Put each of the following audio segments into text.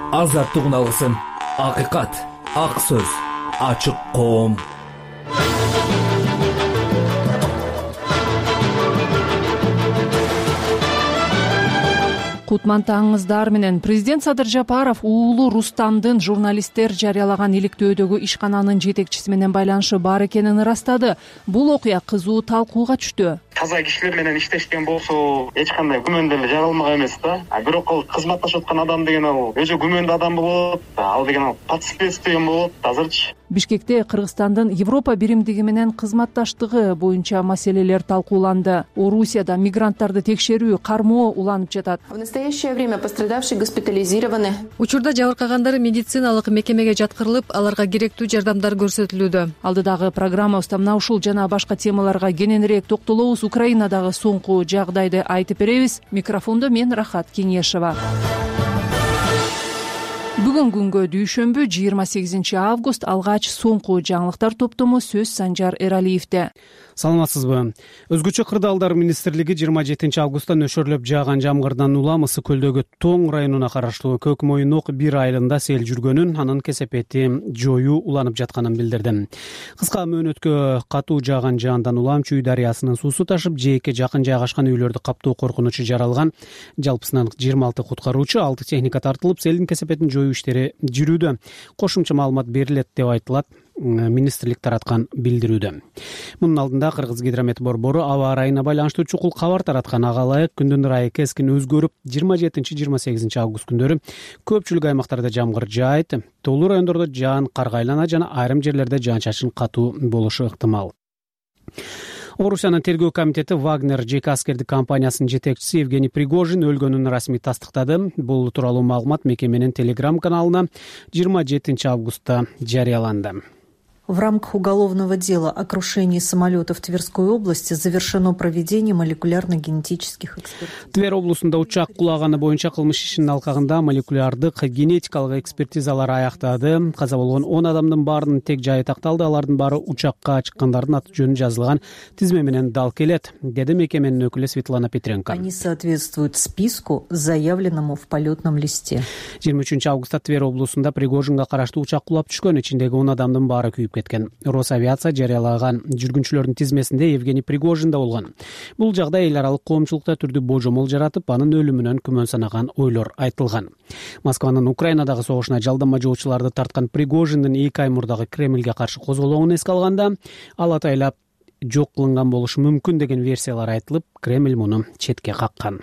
азаттык уналысын. Акыйкат, ак сөз, ачык коом. Кутмантаңыздар менен президент Садыр Жапаров уулу Рустамдын журналисттер жарыялаган иликтөөдөгү ишкананын жетекчиси менен байланышы бар экенин ырастады. Бул окуя кызуу талкууга түштү. Таза кишилер менен иштешкен болсо эч кандай күмөн деле жаралмак эмес да. Бирок ал кызматташып аткан адам деген ал өзү күмөндүү адам болот, ал деген ал подследствие болот азырчы. Бишкекте Кыргызстандын Европа биримдиги менен кызматташтыгы боюнча маселелер талкууланды. Орусияда мигранттарды текшерүү, кармоо уланып жатат. В настоящее время пострадавшие госпитализированы. Учурда жабыркагандары медициналык мекемеге жаткырылып, аларга керектүү жардамдар көрсөтүлүүдө. Алдыдагы программабызда мына ушул жана башка темаларга кененирээк токтолобуз. Украинадагы соңку жагдайды айтып беребиз. Микрофондо мен Рахат Кеңешова. Бүгүн күнгө дүйшөмбү 28 август алгач соңку жаңылыктар топтому сөз Санжар Эралиевде. Саламатсызбы? Өзгөчө кырдаалдар министрлиги 27 августта нөшөрлөп жааган жамгырдан улам Ысык көлдөгү Тоң районуна караштуу Көк Моюнок бир айылында сел жүргөнүн, анын кесепети жоюу уланып жатканын билдирди. Кыска мөөнөткө катуу жааган жаандан улам Чүй дарыясынын суусу ташып, жээкке жакын жайгашкан үйлөрдү каптоо коркунучу жаралган. Жалпысынан 26 куткаруучу, 6 техника тартылып, селдин кесепетин жоюу иштери жүрүүдө. Кошумча маалымат берилет деп айтылат. Министрлик тараткан билдирүүдө. Мунун алдында Кыргызгидромет борбору аба ырайына байланыштуу чукул кабар тараткан. Ага ылайык күндүн ырайы кескин өзгөрүп, 27-28 август күндөрү көпчүлүк аймактарда жамгыр жаайт, тоолуу райондордо жаан карга айлана жана айрым жерлерде жаан-чачын катуу болушу ыктымал. Орусиянын тергөө комитети Вагнер жеке аскердик компаниясынын жетекчиси Евгений Пригожин өлгөнүн расмий тастыктады. Бул тууралуу маалымат мекеменин Telegram каналына 27 августта жарыяланды. В рамках уголовного дела о крушении самолета в Тверской области завершено проведение молекулярно-генетических экспертиз. Твер облусунда учак кулаганы боюнча кылмыш ишинин алкагында молекулярдык генетикалык экспертизалар аяктады. Каза болгон 10 адамдын баарынын тег жайы такталды. Алардын баары учакка чыккандардын аты жөнү жазылган тизме менен дал келет, деди мекеменин өкүлү Светлана Петренко. Они соответствуют списку, заявленному в полетном листе. 23 августта Твер облусунда Пригожинга караштуу учак кулап түшкөн, ичиндеги 10 адамдын баары күйүп кеткен. Росавиация жарыялаган жүргүнчүлөрдүн тизмесинде Евгений Пригожин да болгон. Бул жагда эл аралык коомчулукта түрдүү божомол жаратып, анын өлүмүнөн күмөн санаган ойлор айтылган. Москванын Украинадагы согушуна жалдама жоочуларды тарткан Пригожиндин 2 ай мурдагы Кремльге каршы козголоңун эске алганда, ал атайлап жок кылынган болушу мүмкүн деген версиялар айтылып, Кремль муну четке каккан.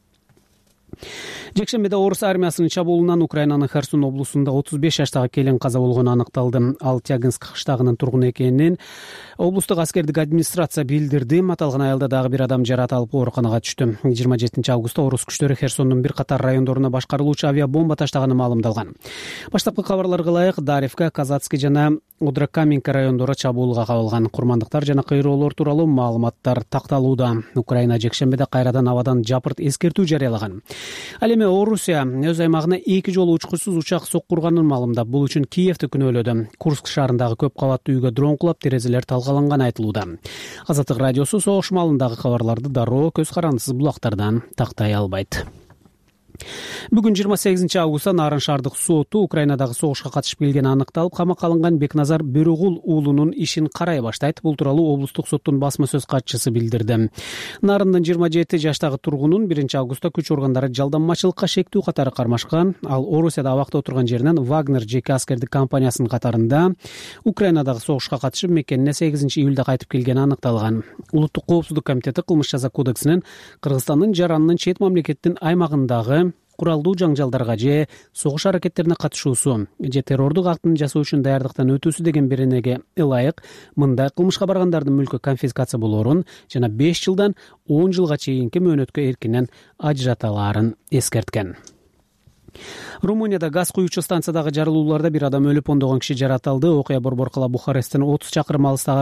Жекшембиде орус армиясынын чабуулунан Украинанын Херсон облусунда 35 жаштагы келин каза болгону аныкталды. Ал Тягинск кыштагынын тургуну экенин облустук аскердик администрация билдирди. Аталган айылда дагы бир адам жарат алып ооруканага түштү. 27 августта орус күчтөрү Херсондун бир катар райондоруна башкарылуучу авиабомба таштаганы маалымдалган. Баштапкы кабарларга ылайык Даревка, Казацкий жана Одракаминка райондору чабуулга кабылган. Курмандыктар жана кыйроолор тууралуу маалыматтар такталууда. Украина жекшембиде кайрадан абадан жапырт эскертүү жарыялаган. Ал эми Орусия өз аймагына 2 жолу учкучсуз учак соккурганын маалымдап, бул үчүн Киевти күнөөлөдү. Курск шаарындагы көп кабаттуу үйгө дрон кулап, терезелер талкаланган айтылууда. Азаттык радиосу согуш маалындагы кабарларды дароо көз карандысыз булактардан тактай албайт. Бүгүн 28 августта Нарын шаардык соту Украинадагы согушка катышып келгени аныкталып, камакка алынган Бекназар Бөрөгул уулунун ишин карай баштайт. Бул тууралуу облустук соттун басма сөз катчысы билдирди. Нарындын 27 жаштагы тургунун 1 августта күч органдары жалданмачылыкка шектүү катары кармашкан. Ал Орусияда абакта отурган жеринен Вагнер жеке аскердик компаниясынын катарында Украинадагы согушка катышып мекенине 8 июлда кайтып келгени аныкталган. Улуттук коопсуздук комитети кылмыш жаза кодексинин Кыргызстандын жаранынын чет мамлекеттин аймагындагы куралдуу жаңжалдарга же согуш аракеттерине катышуусу же террордук актын жасоо үчүн даярдыктан өтүүсү деген беренеге ылайык мындай кылмышка баргандардын мүлкү конфискация болоорун жана 5 жылдан 10 жылга чейинки мөөнөткө эркинен ажыраталаарын эскерткен. Румынияда газ куюучу станциядагы жарылууларда бир адам өлүп, ондогон киши жаратылды. Окуя Борбор кала Бухаресттен 30 чакырым алыстагы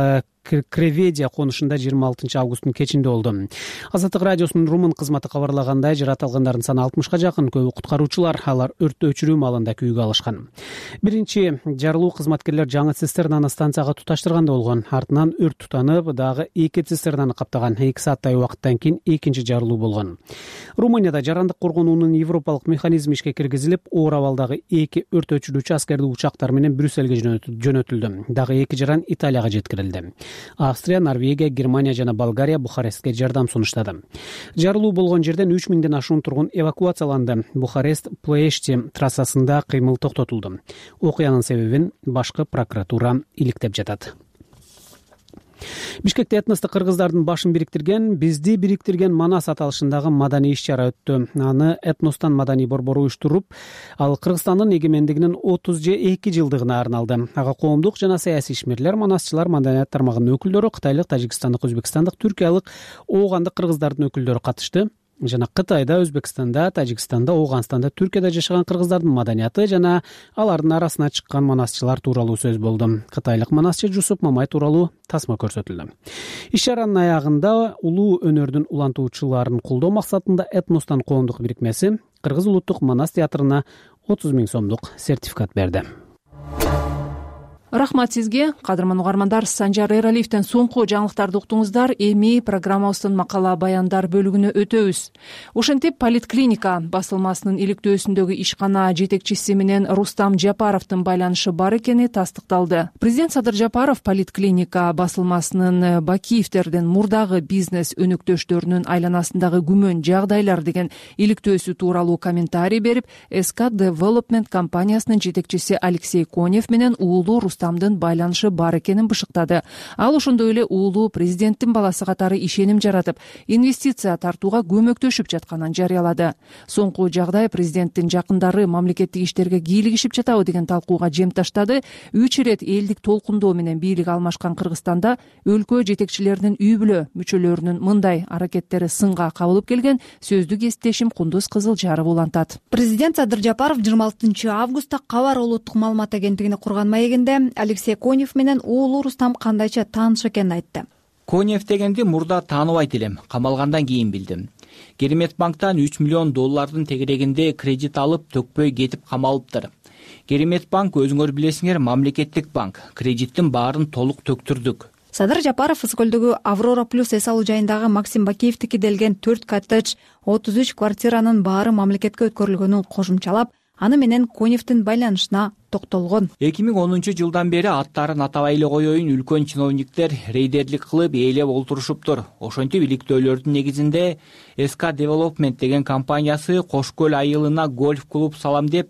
Креведия конушунда 26 августтун кечинде болду. Азаттык радиосунун румын кызматы кабарлагандай, жаратылгандардын саны 60ка жакын. Көбү куткаруучулар, алар өрттү өчүрүү маалында күйүүгө алышкан. Биринчи жарылуу кызматкерлер жаңы цистернаны станцияга туташтырганда болгон. Артынан өрт тутанып, дагы 2 цистернаны каптаган. 2 сааттай убакыттан кийин экинчи жарылуу болгон. Румынияда жарандык коргонуунун европалык механизми ишке киргизилип, оор абалдагы 2 өрт өчүрүүчү аскердик учактар менен Брюссельге жөнөтүлдү. Дагы 2 жаран Италияга жеткирилди. Австрия, Норвегия, Германия жана Болгария Бухарестке жардам сунуштады. Жарылуу болгон жерден 3000ден ашуун тургун эвакуацияланды. Бухарест-Плоешти трассасында кыймыл токтотулду. Окуянын себебин башкы прокуратура иликтеп жатат. Бишкекте этностук кыргыздардын башын бизди бириктирген Манас аталышындагы маданий иш-чара өттү. Аны этностан маданий борбору уюштуруп, ал Кыргызстандын эгемендигинин 32 жылдыгына арналды. Ага коомдук жана саясий ишмерлер, манасчылар, маданият тармагынын өкүлдөрү, кытайлык, тажикстандык, өзбекстандык, түркиялык, оогандык кыргыздардын өкүлдөрү катышты. Жана Кытайда, Өзбекстанда, Тажикстанда, Ооганстанда, Түркияда жашаган кыргыздардын маданияты жана алардын арасына чыккан манасчылар тууралуу сөз болду. Кытайлык манасчы Жусуп Мамай тууралуу тасма көрсөтүлдү. Иш-чаранын аягында улуу өнөрдүн улантуучуларын колдоо максатында этностан коомдук бирикмеси Кыргыз улуттук манас театрына 30 000 сомдук сертификат берди. Рахмат сизге, кадырман угармандар. Санжар Эралиевден соңку жаңылыктарды уктуңуздар. Эми программабыздын макала баяндар бөлүгүнө өтөбүз. Ошентип, Политклиника басылмасынын иликтөөсүндөгү ишкана жетекчиси менен Рустам Жапаровдун байланышы бар экени тастыкталды. Президент Садыр Жапаров Политклиника басылмасынын Бакиевдердин мурдагы бизнес өнөктөштөрүнүн айланасындагы күмөн жагдайлар деген иликтөөсү тууралуу комментарий берип, СК Development компаниясынын жетекчиси Алексей Конев менен уулу Рустамдын байланышы бар экенин бышыктады. Ал ошондой эле уулу президенттин баласы катары ишеним жаратып, инвестиция тартууга көмөктөшүп жатканын жарыялады. Соңку жагдай президенттин жакындары мамлекеттик иштерге кийлигишип жатабы деген талкууга жем таштады. 3 ирет элдик толкундоо менен бийлик алмашкан Кыргызстанда өлкө жетекчилеринин үй бүлө мүчөлөрүнүн мындай аракеттери сынга кабылып келген. Сөздүк эстешим Кундуз Кызылжаров улантат. Президент Садыр Жапаров 26 августта Кабар улуттук маалымат агенттигине курган маегинде Алексей Конев менен уулу Рустам кандайча тааныш экенин айтты. Конев дегенди мурда тааныбайт элем, камалгандан кийин билдим. Кереметбанктан 3 миллион доллардын тегерегинде кредит алып, төкпөй кетип камалыптыр. Кереметбанк өзүңөр билесиңер мамлекеттик банк. Кредиттин баарын толук төктүрдүк. Садыр Жапаров Ызкөлдөгү Аврора Плюс эс алуу жайындагы Максим Бакиевдики делген 4 коттедж, 33 квартиранын баары мамлекетке өткөрүлгөнүн кошумчалап, аны менен Коневдин байланышына токтолгон. 2010 жылдан бери аттарын атабай эле коеюн үлкөн чиновниктер рейдерлик кылып ээлеп олтурушуптур. Ошентип иликтөөлөрдүн негизинде СК Development деген компаниясы Кошкөл айылына гольф клуб салам деп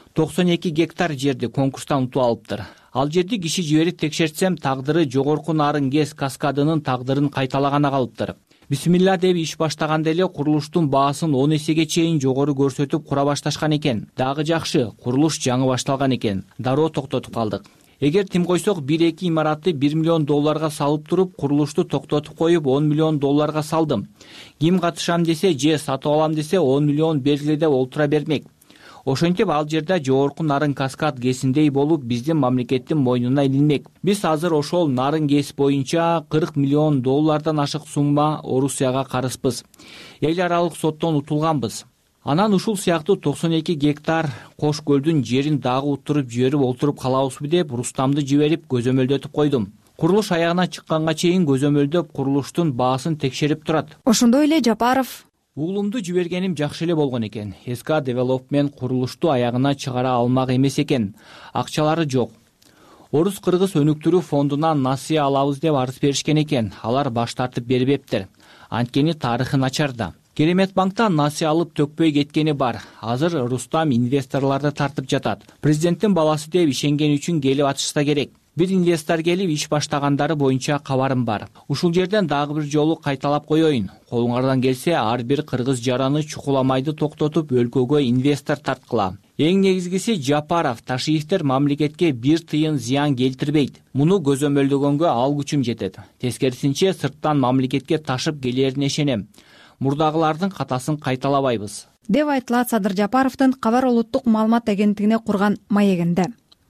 92 гектар жерди конкурстан утуп алыптыр. Ал жерди киши жиберип текшертсем, тагдыры жогорку Нарын ГЭС каскадынын тагдырын кайталаганы калыптыр. Бисмилла деп иш баштаганда эле курулуштун баасын 10 эсеге чейин жогору көрсөтүп кура башташкан экен. Дагы жакшы, курулуш жаңы башталган экен. Дароо токтотуп калдык. Эгер тим койсок 1-2 имаратты 1 миллион долларга салып туруп, курулушту токтотуп коюп 10 миллион долларга салдым. Ким катышам десе же сатып алам десе 10 миллион бергиле деп олтура бермек. Ошентип ал жерде жогорку Нарын каскад ГЭСиндей болуп биздин мамлекеттин мойнуна илинмек. Биз азыр ошол Нарын ГЭС боюнча 40 миллион доллардан ашык сумма Орусияга карызбыз. Эл аралык соттон утулганбыз. Анан ушул сыяктуу 92 гектар Кош көлдүн жерин дагы уттуруп жиберип олтуруп калабызбы деп Рустамды жиберип көзөмөлдөтүп койдум. Курулуш аягына чыкканга чейин көзөмөлдөп курулуштун баасын текшерип турат. Ошондой эле Жапаров уулумду жибергеним жакшы эле болгон экен. СК Development курулушту аягына чыгара алмак эмес экен. Акчалары жок. Орус-Кыргыз өнүктүрүү фондунан насыя алабыз деп арыз беришкен экен. Алар баш тартып бербептир. Анткени тарыхы начарда. Кереметбанктан насыя алып төкпөй кеткени бар. Азыр Рустам инвесторлорду тартып жатат. Президенттин баласы деп ишенген үчүн келип атышса керек. Бир инвестор келип иш баштагандары боюнча кабарым бар. Ушул жерден дагы бир жолу кайталап коеюн. Колуңардан келсе, ар бир кыргыз жараны чукуламайды токтотуп өлкөгө инвестор тарткыла. Эң негизгиси Жапаров, Ташиевдер мамлекетке 1 тыйын зыян келтирбейт. Муну көзөмөлдөгөнгө ал күчүм жетет. Тескерисинче сырттан мамлекетке ташып келерине ишенем. Мурдагылардын катасын кайталабайбыз. деп айтылат Садыр Жапаровдун Кабар улуттук маалымат агенттигине курган маегинде.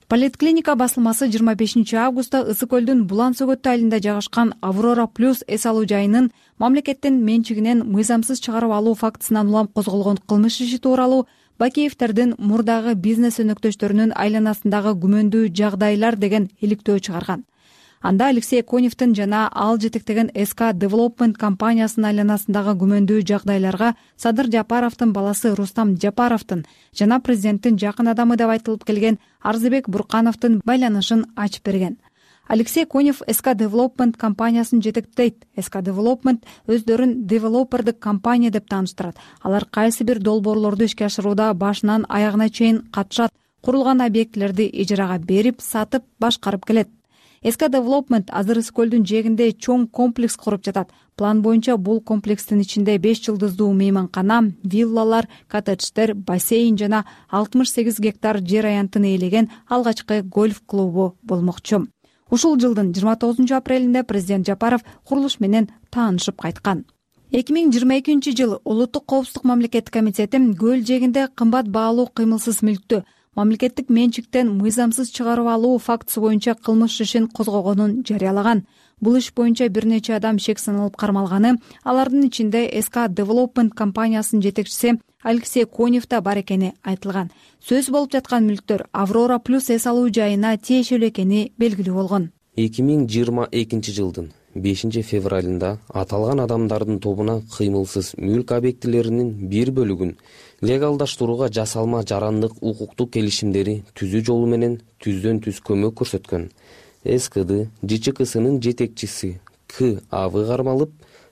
Политклиника басылмасы 25 августта Ысык көлдүн Булан Сөгөттү айылында жайгашкан Аврора Плюс эс алуу жайынын мамлекеттин менчигинен мыйзамсыз чыгарып алуу фактысынан улам козголгон кылмыш иши тууралуу Бакеевтердин мурдагы бизнес өнөктөштөрүнүн айланасындагы күмөндүү жагдайлар деген иликтөө чыгарган. Анда Алексей Коневдин жана ал жетектеген СК Development компаниясынын айланасындагы күмөндүү жагдайларга Садыр Жапаровдун баласы Рустам Жапаровдун жана президенттин жакын адамы деп айтылып келген Арзыбек Буркановдун байланышын ачып берген. Алексей Конев СК Development компаниясын жетектейт. СК Development өздөрүн девелопердик компания деп тааныштырат. Алар кайсы бир долбоорлорду ишке ашырууда башынан аягына чейин катышат, курулган объектилерди ижарага берип, сатып, башкарып келет. СК Development азыр Ысык көлдүн жээгинде чоң комплекс куруп жатат. План боюнча бул комплекстин ичинде 5 жылдыздуу мейманкана, виллалар, коттедждер, бассейн жана 68 гектар жер аянтын ээлеген алгачкы гольф клубу болмокчу. Ушул жылдын 29 апрелинде президент Жапаров курулуш менен таанышып кайткан. 2022 жыл Улуттук коопсуздук мамлекеттик комитети көл жээгинде кымбат баалуу кыймылсыз мүлктү мамлекеттик менчиктен мыйзамсыз чыгарып алуу фактысы боюнча кылмыш ишин козгогонун жарыялаган. Бул иш боюнча бир нече адам шек саналып кармалганы, алардын ичинде СК Development компаниясынын жетекчиси Алексей Конев да бар экени айтылган. Сөз болуп жаткан мүлктөр Аврора Плюс эс алуу жайына тиешелүү экени белгилүү болгон. 2022 жылдын 5 февралында аталган адамдардын тобуна кыймылсыз мүлк объектилеринин бир бөлүгүн легалдаштырууга жасалма жарандык укуктук келишимдери түзүү жолу менен түздөн түз көмөк көрсөткөн СКД ЖЧКсынын жетекчиси К. Авы кармалып,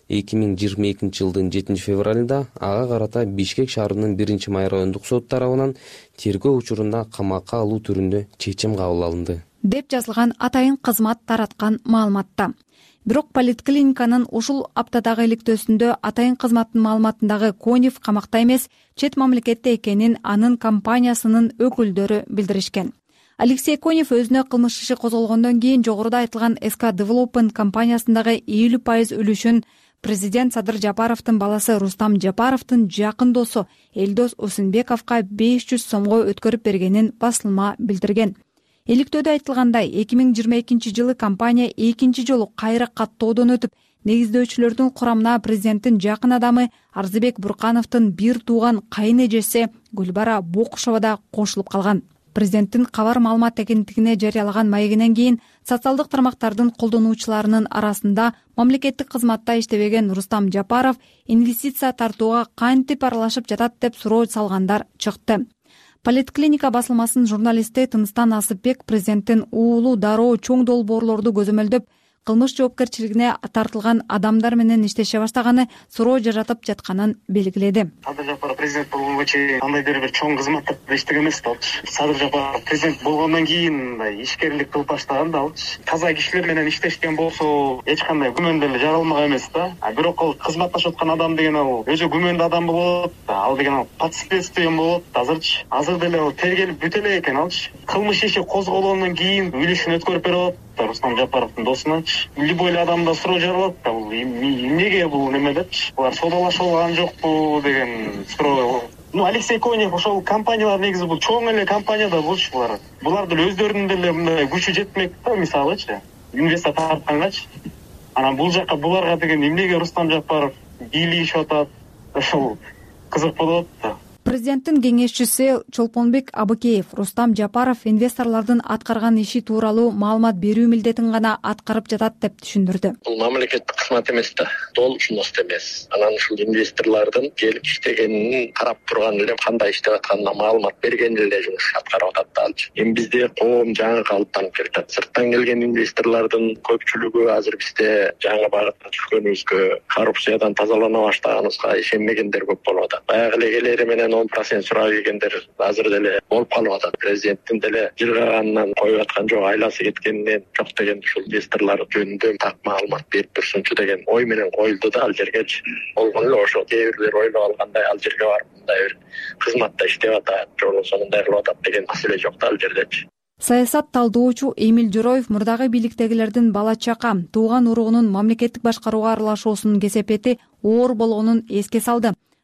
2022 жылдын 7 февралында ага карата Бишкек шаарынын 1-Май райондук соты тарабынан тергөө учурунда камакка алуу түрүндө чечим кабыл алынды деп жазылган атайын кызмат тараткан маалыматта. Бирок Политклиниканын ушул аптадагы иликтөөсүндө атайын кызматтын маалыматындагы Конев камакта эмес, чет мамлекетте экенин анын компаниясынын өкүлдөрү билдиришкен. Алексей Конев өзүнө кылмыш иши козголгондон кийин жогоруда айтылган СК Development компаниясындагы 50% үлүшүн президент Садыр Жапаровдун баласы Рустам Жапаровдун жакын досу Элдос Усунбековго 500 сомго өткөрүп бергенин басылма билдирген. Иликтөөдө айтылгандай, 2022 жылы компания экинчи жолу кайра каттоодон өтүп, негиздөөчүлөрдүн курамына президенттин жакын адамы Арзыбек Буркановдун бир тууган кайын эжеси Гүлбара Бокушова да кошулуп калган. Президенттин кабар маалымат агенттигине жарыялаган маегинен кийин социалдык тармактардын колдонуучуларынын арасында мамлекеттик кызматта иштебеген Рустам Жапаров инвестиция тартууга кантип аралашып жатат деп суроо салгандар чыкты. Политклиника басылмасынын журналисти Тыныстан Асыпбек президенттин уулу дароо чоң долбоорлорду көзөмөлдөп, кылмыш жоопкерчилигине тартылган адамдар менен иштеше баштаганы суроо жаратып жатканын белгиледи. Садыр Жапаров президент болгонго чейин андай бир чоң кызматтарда иштеген эмес да алчы. Садыр Жапаров президент болгондон кийин ишкерлик кылып баштаган да алчы. Таза кишилер менен иштешкен болсо эч кандай күмөн деле жаралмак эмес да. Бирок ал кызматташып аткан адам деген ал өзү күмөндүү адам болот, ал деген ал подследствие болот. Азыр деле ал тергелип бүтө элек экен алчы. Кылмыш иши козголгондон кийин үлүшүн өткөрүп берип атат. Рустам Жапаровдун досуна любой адамда суроо жаралат да, эмнеге бул неме депчи, булар содалашып алган жокпу деген суроо. Алексей Конев ошол компаниялар негизи бул чоң эле компания да болчу булар. Булар деле өздөрүнүн деле мындай күчү жетмек да, мисалычы, инвестор тарткангачы. Анан бул жакка буларга деген эмнеге Рустам Жапаров бийлигишип атат, ошол кызык болот да. Президенттин кеңешчиси Чолпонбек Абыкеев Рустам Жапаров инвесторлордун аткарган иши тууралуу маалымат берүү милдетин гана аткарып жатат деп түшүндүрдү. Бул мамлекеттик кызмат эмес да, должност эмес. Анан ушул инвесторлордун келип иштегенин карап турган эле, кандай иштеп атканына маалымат берген эле жумуш аткарып атат да алчы. Эми бизде коом жаңы калыптанып келатат. Сырттан келген инвесторлордун көпчүлүгү азыр бизде жаңы багытта жүргөнүбүзгө, коррупциядан тазалана баштаганыбызга ишенмегендер көп болуп атат. Баягы эле келери менен 10% сурап келгендер азыр деле болуп калып атат. Президенттин деле жыргаганынан коюп аткан жок, айласы кеткенинен жок деген ушул инвесторлор жөнүндө так маалымат берип турсунчу деген ой менен коюлду да ал жергечи. Болгон эле ошо кээ бирлер ойлоп алгандай ал жерге барып мындай бир кызматта иштеп атат, жолусу мындай кылып атат деген маселе жок да ал жердечи. Саясат талдоочу Эмил Жороев мурдагы бийликтегилердин бала чака, тууган уругунун мамлекеттик башкарууга аралашуусунун кесепети оор болгонун эске салды.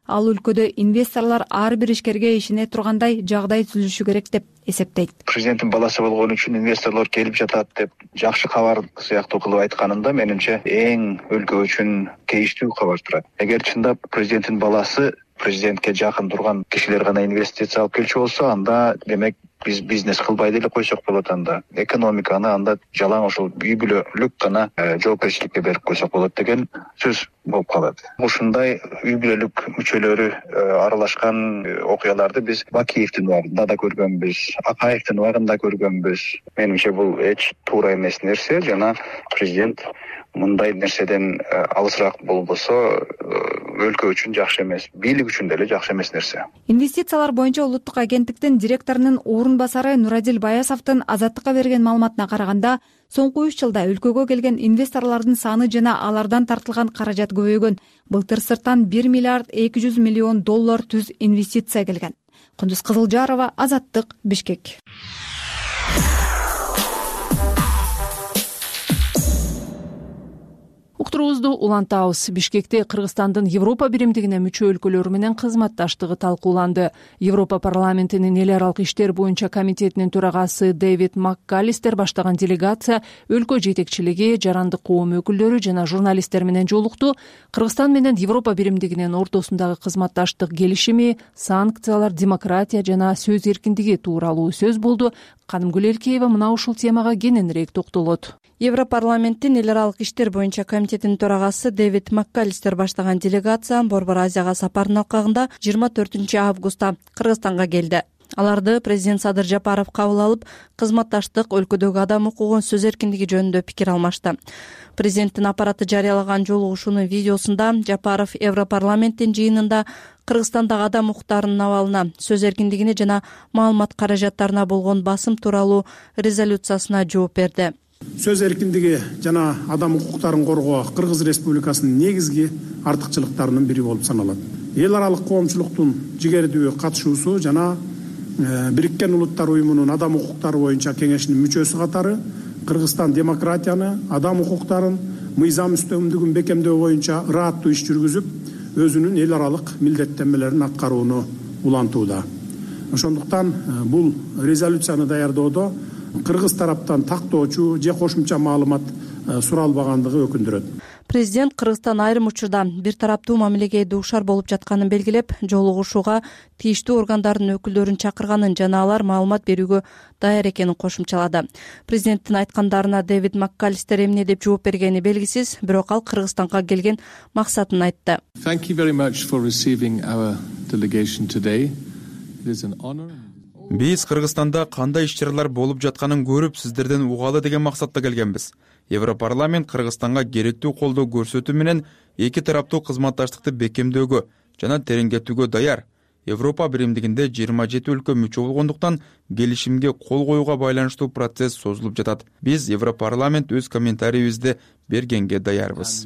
ал өлкөдө инвесторлор ар бир ишкерге ишене тургандай жагдай түзүлүшү керек деп эсептейт. Президенттин баласы болгон үчүн инвесторлор келип жатат деп жакшы кабар сыяктуу кылып айтканында менимче эң өлкө үчүн тийиштүү кабар турат. Эгер чындап президенттин баласы президентке жакын турган кишилер гана инвестиция алып келчү болсо, анда демек биз бизнес кылбай деле койсок болот. Анда экономиканы анда жалаң ошол үй бүлөлүк гана жоопкерчиликке берип койсок болот деген сөз болуп калат. Ушундай үй бүлөлүк мүчөлөрү аралашкан окуяларды биз Бакиевдин убагында да көргөнбүз, Акаевдин убагында көргөнбүз. Менимче бул эч туура эмес нерсе жана президент мындай нерседен алысыраак болбосо өлкө үчүн жакшы эмес, бийлик үчүн деле жакшы эмес нерсе. Инвестициялар боюнча улуттук агенттиктин директорунун орун басары Нурадил Баясовдун Азаттыкка берген маалыматына караганда, соңку 3 жылда өлкөгө келген инвесторлордун саны жана алардан тартылган каражат көбөйгөн. Былтыр сырттан 1 миллиард 200 миллион доллар түз инвестиция келген. Кундуз Кызылжарова, Азаттык, Бишкек. Уктуруубузду улантабыз. Бишкекте Кыргызстандын Европа биримдигине мүчө өлкөлөрү менен кызматташтыгы талкууланды. Европа парламентинин эл аралык иштер боюнча комитетинин төрагасы Дэвид МакКаллистер баштаган делегация өлкө жетекчилиги, жарандык коом өкүлдөрү жана журналисттер менен жолукту. Кыргызстан менен Европа биримдигинин ортосундагы кызматташтык келишими, санкциялар, демократия жана сөз эркиндиги тууралуу сөз болду. Канымгүл Элкеева мына ушул темага кененирээк токтолот. Европарламенттин эл аралык иштер боюнча комитетинин төрагасы Дэвид МакКаллистер баштаган делегация Борбор Азияга сапардын алкагында 24 августта Кыргызстанга келди. Аларды президент Садыр Жапаров кабыл алып, кызматташтык, өлкөдөгү адам укугун, сөз эркиндиги жөнүндө пикир алмашты. Президенттин аппараты жарыялаган жолугушуунун видеосунда Жапаров Европарламенттин жыйынында Кыргызстандагы адам укуктарынын абалына, сөз эркиндигине жана маалымат каражаттарына болгон басым тууралуу резолюциясына жооп берди. Сөз эркиндиги жана адам укуктарын коргоо Кыргыз Республикасынын негизги артыкчылыктарынын бири болуп саналат. Эл аралык коомчулуктун жигердүү катышуусу жана Бириккен Улуттар уюмунун адам укуктары боюнча кеңешинин мүчөсү катары Кыргызстан демократияны, адам укуктарын, мыйзам үстөмдүгүн бекемдөө боюнча ырааттуу иш жүргүзүп, өзүнүн эл аралык милдеттенмелерин аткарууну улантууда. Ошондуктан бул резолюцияны даярдоодо Кыргыз тараптан тактоочу же кошумча маалымат суралбагандыгы өкүндүрөт. Президент Кыргызстан айрым учурда бир тараптуу мамилеге дуушар болуп жатканын белгилеп, жолугушууга тийиштүү органдардын өкүлдөрүн чакырганын жана алар маалымат берүүгө даяр экенин кошумчалады. Президенттин айткандарына Дэвид МакКаллистер эмне деп жооп бергени белгисиз, бирок ал Кыргызстанга келген максатын айтты. Биз Кыргызстанда кандай иш-чаралар болуп жатканын көрүп, сиздерден угалы деген максатта келгенбиз. Европарламент Кыргызстанга керектүү колдоо көрсөтүү менен эки тараптуу кызматташтыкты бекемдөөгө жана тереңдетүүгө даяр. Европа биримдигинде 27 өлкө мүчө болгондуктан келишимге кол коюуга байланыштуу процесс созулуп жатат. Биз Европарламент өз комментарийибизди бергенге даярбыз.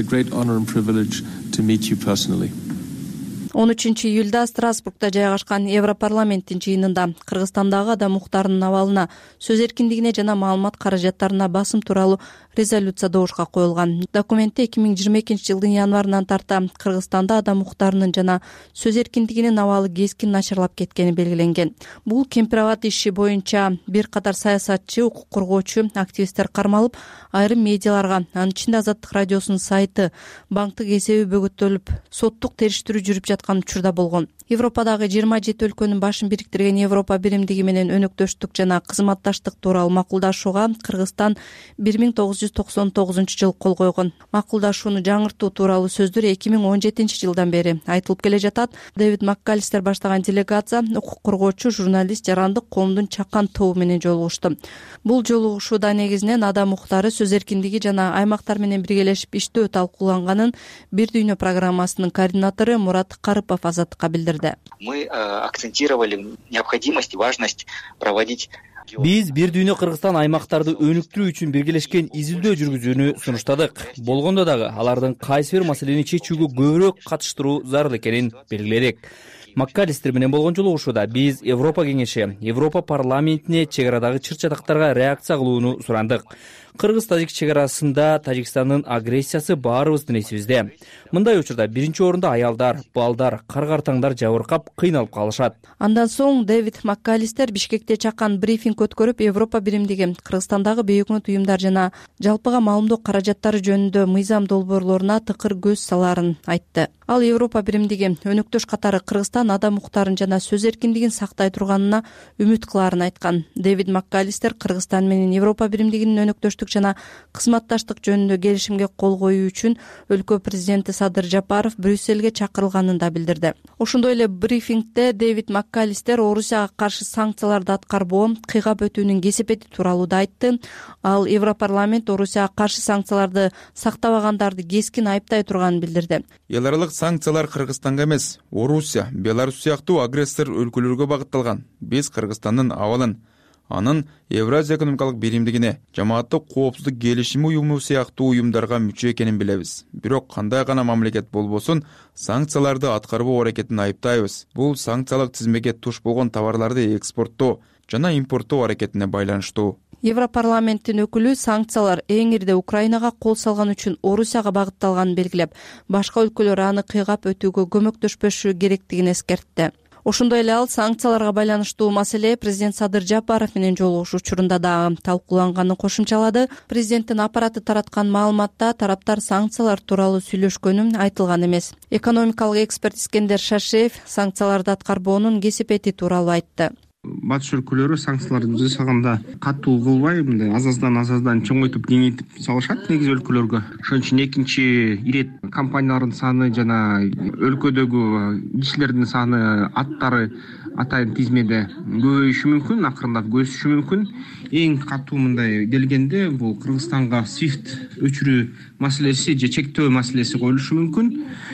13 июлда Страсбургда жайгашкан Европарламенттин жыйынында Кыргызстандагы адам укуктарынын абалына, сөз эркиндигине жана маалымат каражаттарына басым тууралуу резолюция добушка коюлган. Документте 2022 жылдын январынан тарта Кыргызстанда адам укуктарынын жана сөз эркиндигинин абалы кескин начарлап кеткени белгиленген. Бул кемпирабад иши боюнча бир катар саясатчы, укук коргоочу, активисттер кармалып, айрым медиаларга, анын ичинде Азаттык радиосунун сайты, банктык эсеби бөгөттөлүп, соттук териштирүү жүрүп жаткан учурда болгон. Европадагы 27 өлкөнүн башын бириктирген Европа биримдиги менен өнөктөштүк жана кызматташтык тууралуу макулдашууга Кыргызстан 1999 жыл кол койгон. Макулдашууну жаңыртуу тууралуу сөздөр 2017 жылдан бери айтылып келе жатат. Дэвид МакКаллистер баштаган делегация укук коргоочу, журналист, жарандык коомдун чакан тобу менен жолугушту. Бул жолугушууда негизинен адам укуктары, сөз эркиндиги жана аймактар менен биргелешип иштөө талкууланганын Бир дүйнө программасынын координатору Мурат Карыпов Азаттыкка билдирди. Мы акцентировали необходимость и важность проводить. Биз Бир дүйнө Кыргызстан аймактарды өнүктүрүү үчүн биргелешкен изилдөө жүргүзүүнү сунуштадык. Болгондо дагы алардын кайсы бир маселени чечүүгө көбүрөөк катыштыруу зарыл экенин белгиледик. МакКаллистер менен болгон жолугушууда биз Европа кеңеши, Европа парламентине чек арадагы чыр-чатактарга реакция кылууну сурандык. Кыргыз-Тажик чек арасында Тажикстандын агрессиясы баарыбыздын эсибизде. Мындай учурда биринчи орунда аялдар, балдар, кар-картаңдар жабыркап кыйналып калышат. Андан соң Дэвид МакКалистер Бишкекте чакан брифинг өткөрүп, Европа биримдиги Кыргызстандагы бейөкмөт уюмдар жана жалпыга маалымдоо каражаттары жөнүндө мыйзам долбоорлоруна тыкыр көз салаарын айтты. Ал Европа биримдиги өнөктөш катары Кыргызстан адам укуктарын жана сөз эркиндигин сактай турганына үмүт кылаарын айткан. Дэвид МакКалистер Кыргызстан менен Европа биримдигинин өнөктөштүк жана кызматташтык жөнүндө келишимге кол коюу үчүн өлкө президенти Садыр Жапаров Брюссельге чакырылганын да билдирди. Ошондой эле брифингде Дэвид МакКалистер Орусияга каршы санкцияларды аткарбоо, кыйгап өтүүнүн кесепети тууралуу да айтты. Ал Европарламент Орусияга каршы санкцияларды сактабагандарды кескин айыптай турганын билдирди. Эл аралык санкциялар Кыргызстанга эмес, Орусия, Беларусь сыяктуу агрессор өлкөлөргө багытталган. Биз Кыргызстандын абалын, анын Евразия экономикалык биримдигине, жамааттык коопсуздук келишими уюму сыяктуу уюмдарга мүчө экенин билебиз. Бирок кандай гана мамлекет болбосун, санкцияларды аткарбоо аракетин айыптайбыз. Бул санкциялык тизмеге туш болгон товарларды экспорттоо жана импорттоо аракетине байланыштуу. Европарламенттин өкүлү санкциялар эң ирде Украинага кол салган үчүн Орусияга багытталганын белгилеп, башка өлкөлөр аны кыйгап өтүүгө көмөктөшпөшү керектигин эскертти. Ошондой эле ал санкцияларга байланыштуу маселе президент Садыр Жапаров менен жолугушуу учурунда да талкууланганын кошумчалады. Президенттин аппараты тараткан маалыматта тараптар санкциялар тууралуу сүйлөшкөнү айтылган эмес. Экономикалык эксперт Искендер Шашеев санкцияларды аткарбоонун кесепети тууралуу айтты. Батыш өлкөлөрү санкцияларды жасаганда катуу кылбай, мындай азаздан чоңойтуп, кеңейтип салышат негизи өлкөлөргө. Ошон үчүн экинчи ирет компаниялардын саны жана өлкөдөгү кишилердин саны, аттары атайын тизмеде көбөйүшү мүмкүн, акырындап өсүшү мүмкүн. Эң катуу мындай делгенде бул Кыргызстанга SWIFT өчүрүү маселеси же чектөө маселеси коюлушу мүмкүн.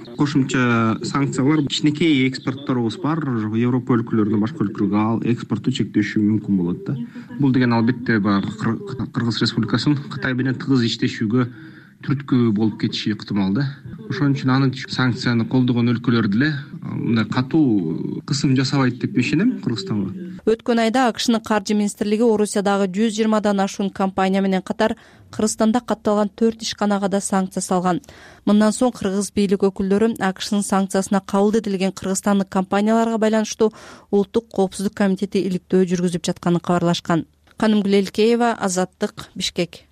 Кошумча санкциялар кичинекей экспортторубуз бар, Европа өлкөлөрүнө, башка өлкөлөргө ал экспортту чектеши мүмкүн болот да. Бул деген албетте Кыргыз Республикасынын Кытай менен тыгыз иштешүүгө түрткү болуп кетиши ыктымал да. Ошон үчүн аны санкцияны колдогон өлкөлөр деле мындай катуу кысым жасабайт деп ишенем Кыргызстанга. Өткөн айда АКШнын каржы министрлиги Орусиядагы 120дан ашуун компания менен катар Кыргызстанда катталган 4 ишканага да санкция салган. Мындан соң кыргыз бийлик өкүлдөрү АКШнын санкциясына кабыл этилген кыргызстандык компанияларга байланыштуу Улуттук коопсуздук комитети иликтөө жүргүзүп жатканын кабарлашкан. Канымгүл Элкеева, Азаттык, Бишкек.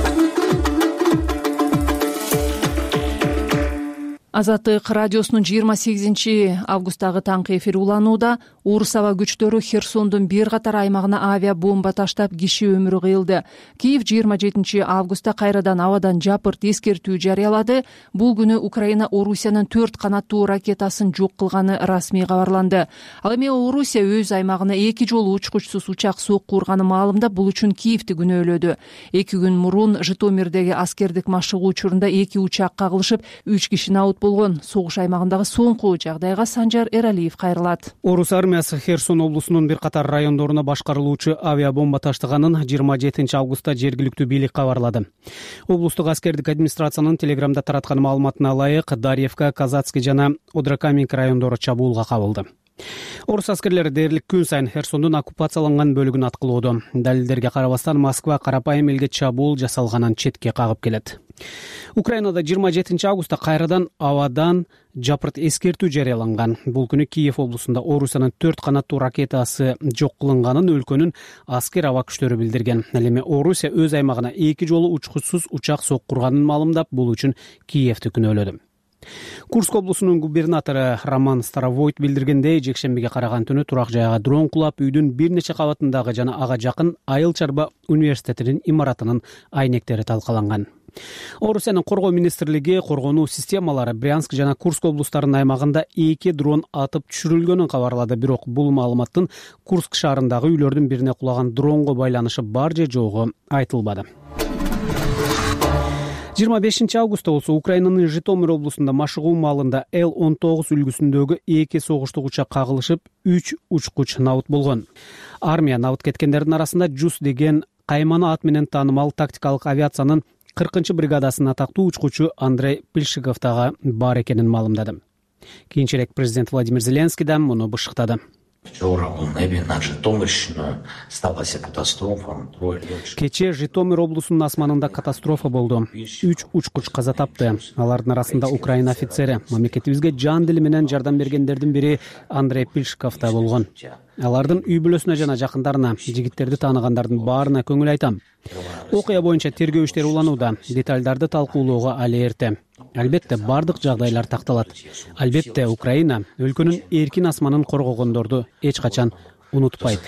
Азаттык радиосунун 28 августтагы таңкы эфири уланууда. Орус аба күчтөрү Херсондун бир катар аймагына авиа бомба таштап, киши өмүрү кыйылды. Киев 27 августта кайрадан абадан жапырт эскертүү жарыялады. Бул күнү Украина Орусиянын 4 канаттуу ракетасын жок кылганы расмий кабарланды. Ал эми Орусия өз аймагына 2 жолу учкучсуз учак сокку урганы маалында бул үчүн Киевти күнөөлөдү. 2 күн мурун Житомирдеги аскердик машыгуу учурунда 2 учак кагылышып, 3 киши наут болгон. Согуш аймагындагы соңку жагдайга Санжар Эралиев кайрылат. Орус армиясы Херсон облусунун бир катар райондоруна башкарылуучу авиабомба таштаганын 27 августта жергиликтүү бийлик кабарлады. Облустук аскердик администрациянын телеграмда тараткан маалыматына ылайык, Дарьевка, Казацкий жана Одракаминка райондору чабуулга кабылды. Орус аскерлери дээрлик күн сайын Херсондун оккупацияланган бөлүгүн аткылоодо. Далилдерге карабастан Москва карапайым элге чабуул жасалганын четке кагып келет. Украинада 27 августта кайрадан абадан жапырт эскертүү жарыяланган. Бул күнү Киев облусунда Орусиянын 4 канаттуу ракетасы жок кылынганын өлкөнүн аскер аба күчтөрү билдирген. Ал эми Орусия өз аймагына 2 жолу учкучсуз учак соккурганын маалымдап, бул үчүн Киевти күнөөлөдү. Курск облусунун губернатору Роман Старовойт билдиргендей, жекшембиге караган түнү турак жайга дрон кулап, үйдүн бир нече кабатындагы жана ага жакын Айыл Чарба университетинин имаратынын айнектери талкаланган. Орусиянын коргоо министрлиги коргонуу системалары Брянск жана Курск облустарынын аймагында 2 дрон атып түшүрүлгөнүн кабарлады. Бирок бул маалыматтын Курск шаарындагы үйлөрдүн бирине кулаган дронго байланышы бар же жогу айтылбады. 25 августта болсо Украинанын Житомир облусунда машыгуу маалында Л-19 үлгүсүндөгү 2 согуштук учак кагылышып, 3 учкуч наут болгон. Армия наут кеткендердин арасында ЖУС деген каймана ат менен таанымал тактикалык авиациянын 40-бригадасынын атактуу учкучу Андрей Пильшиков дагы бар экенин маалымдады. Кийинчерээк президент Владимир Зеленский да муну бышыктады. Вчора у небі над Житомирщиною сталася катастрофа. Кече Житомир облусунун асманында катастрофа болду. 3 учкуч каза тапты. Алардын арасында Украина офицери, мамлекетибизге жан дили менен жардам бергендердин бири Андрей Пильшков да болгон. Алардын үй бүлөсүнө жана жакындарына, жигиттерди тааныгандардын баарына көңүл айтам. Окуя боюнча тергөө иштери уланууда. Деталдарды талкуулоого али эрте. Албетте бардык жагдайлар такталат. Албетте Украина өлкөнүн эркин асманын коргогондорду эч качан унутпайт,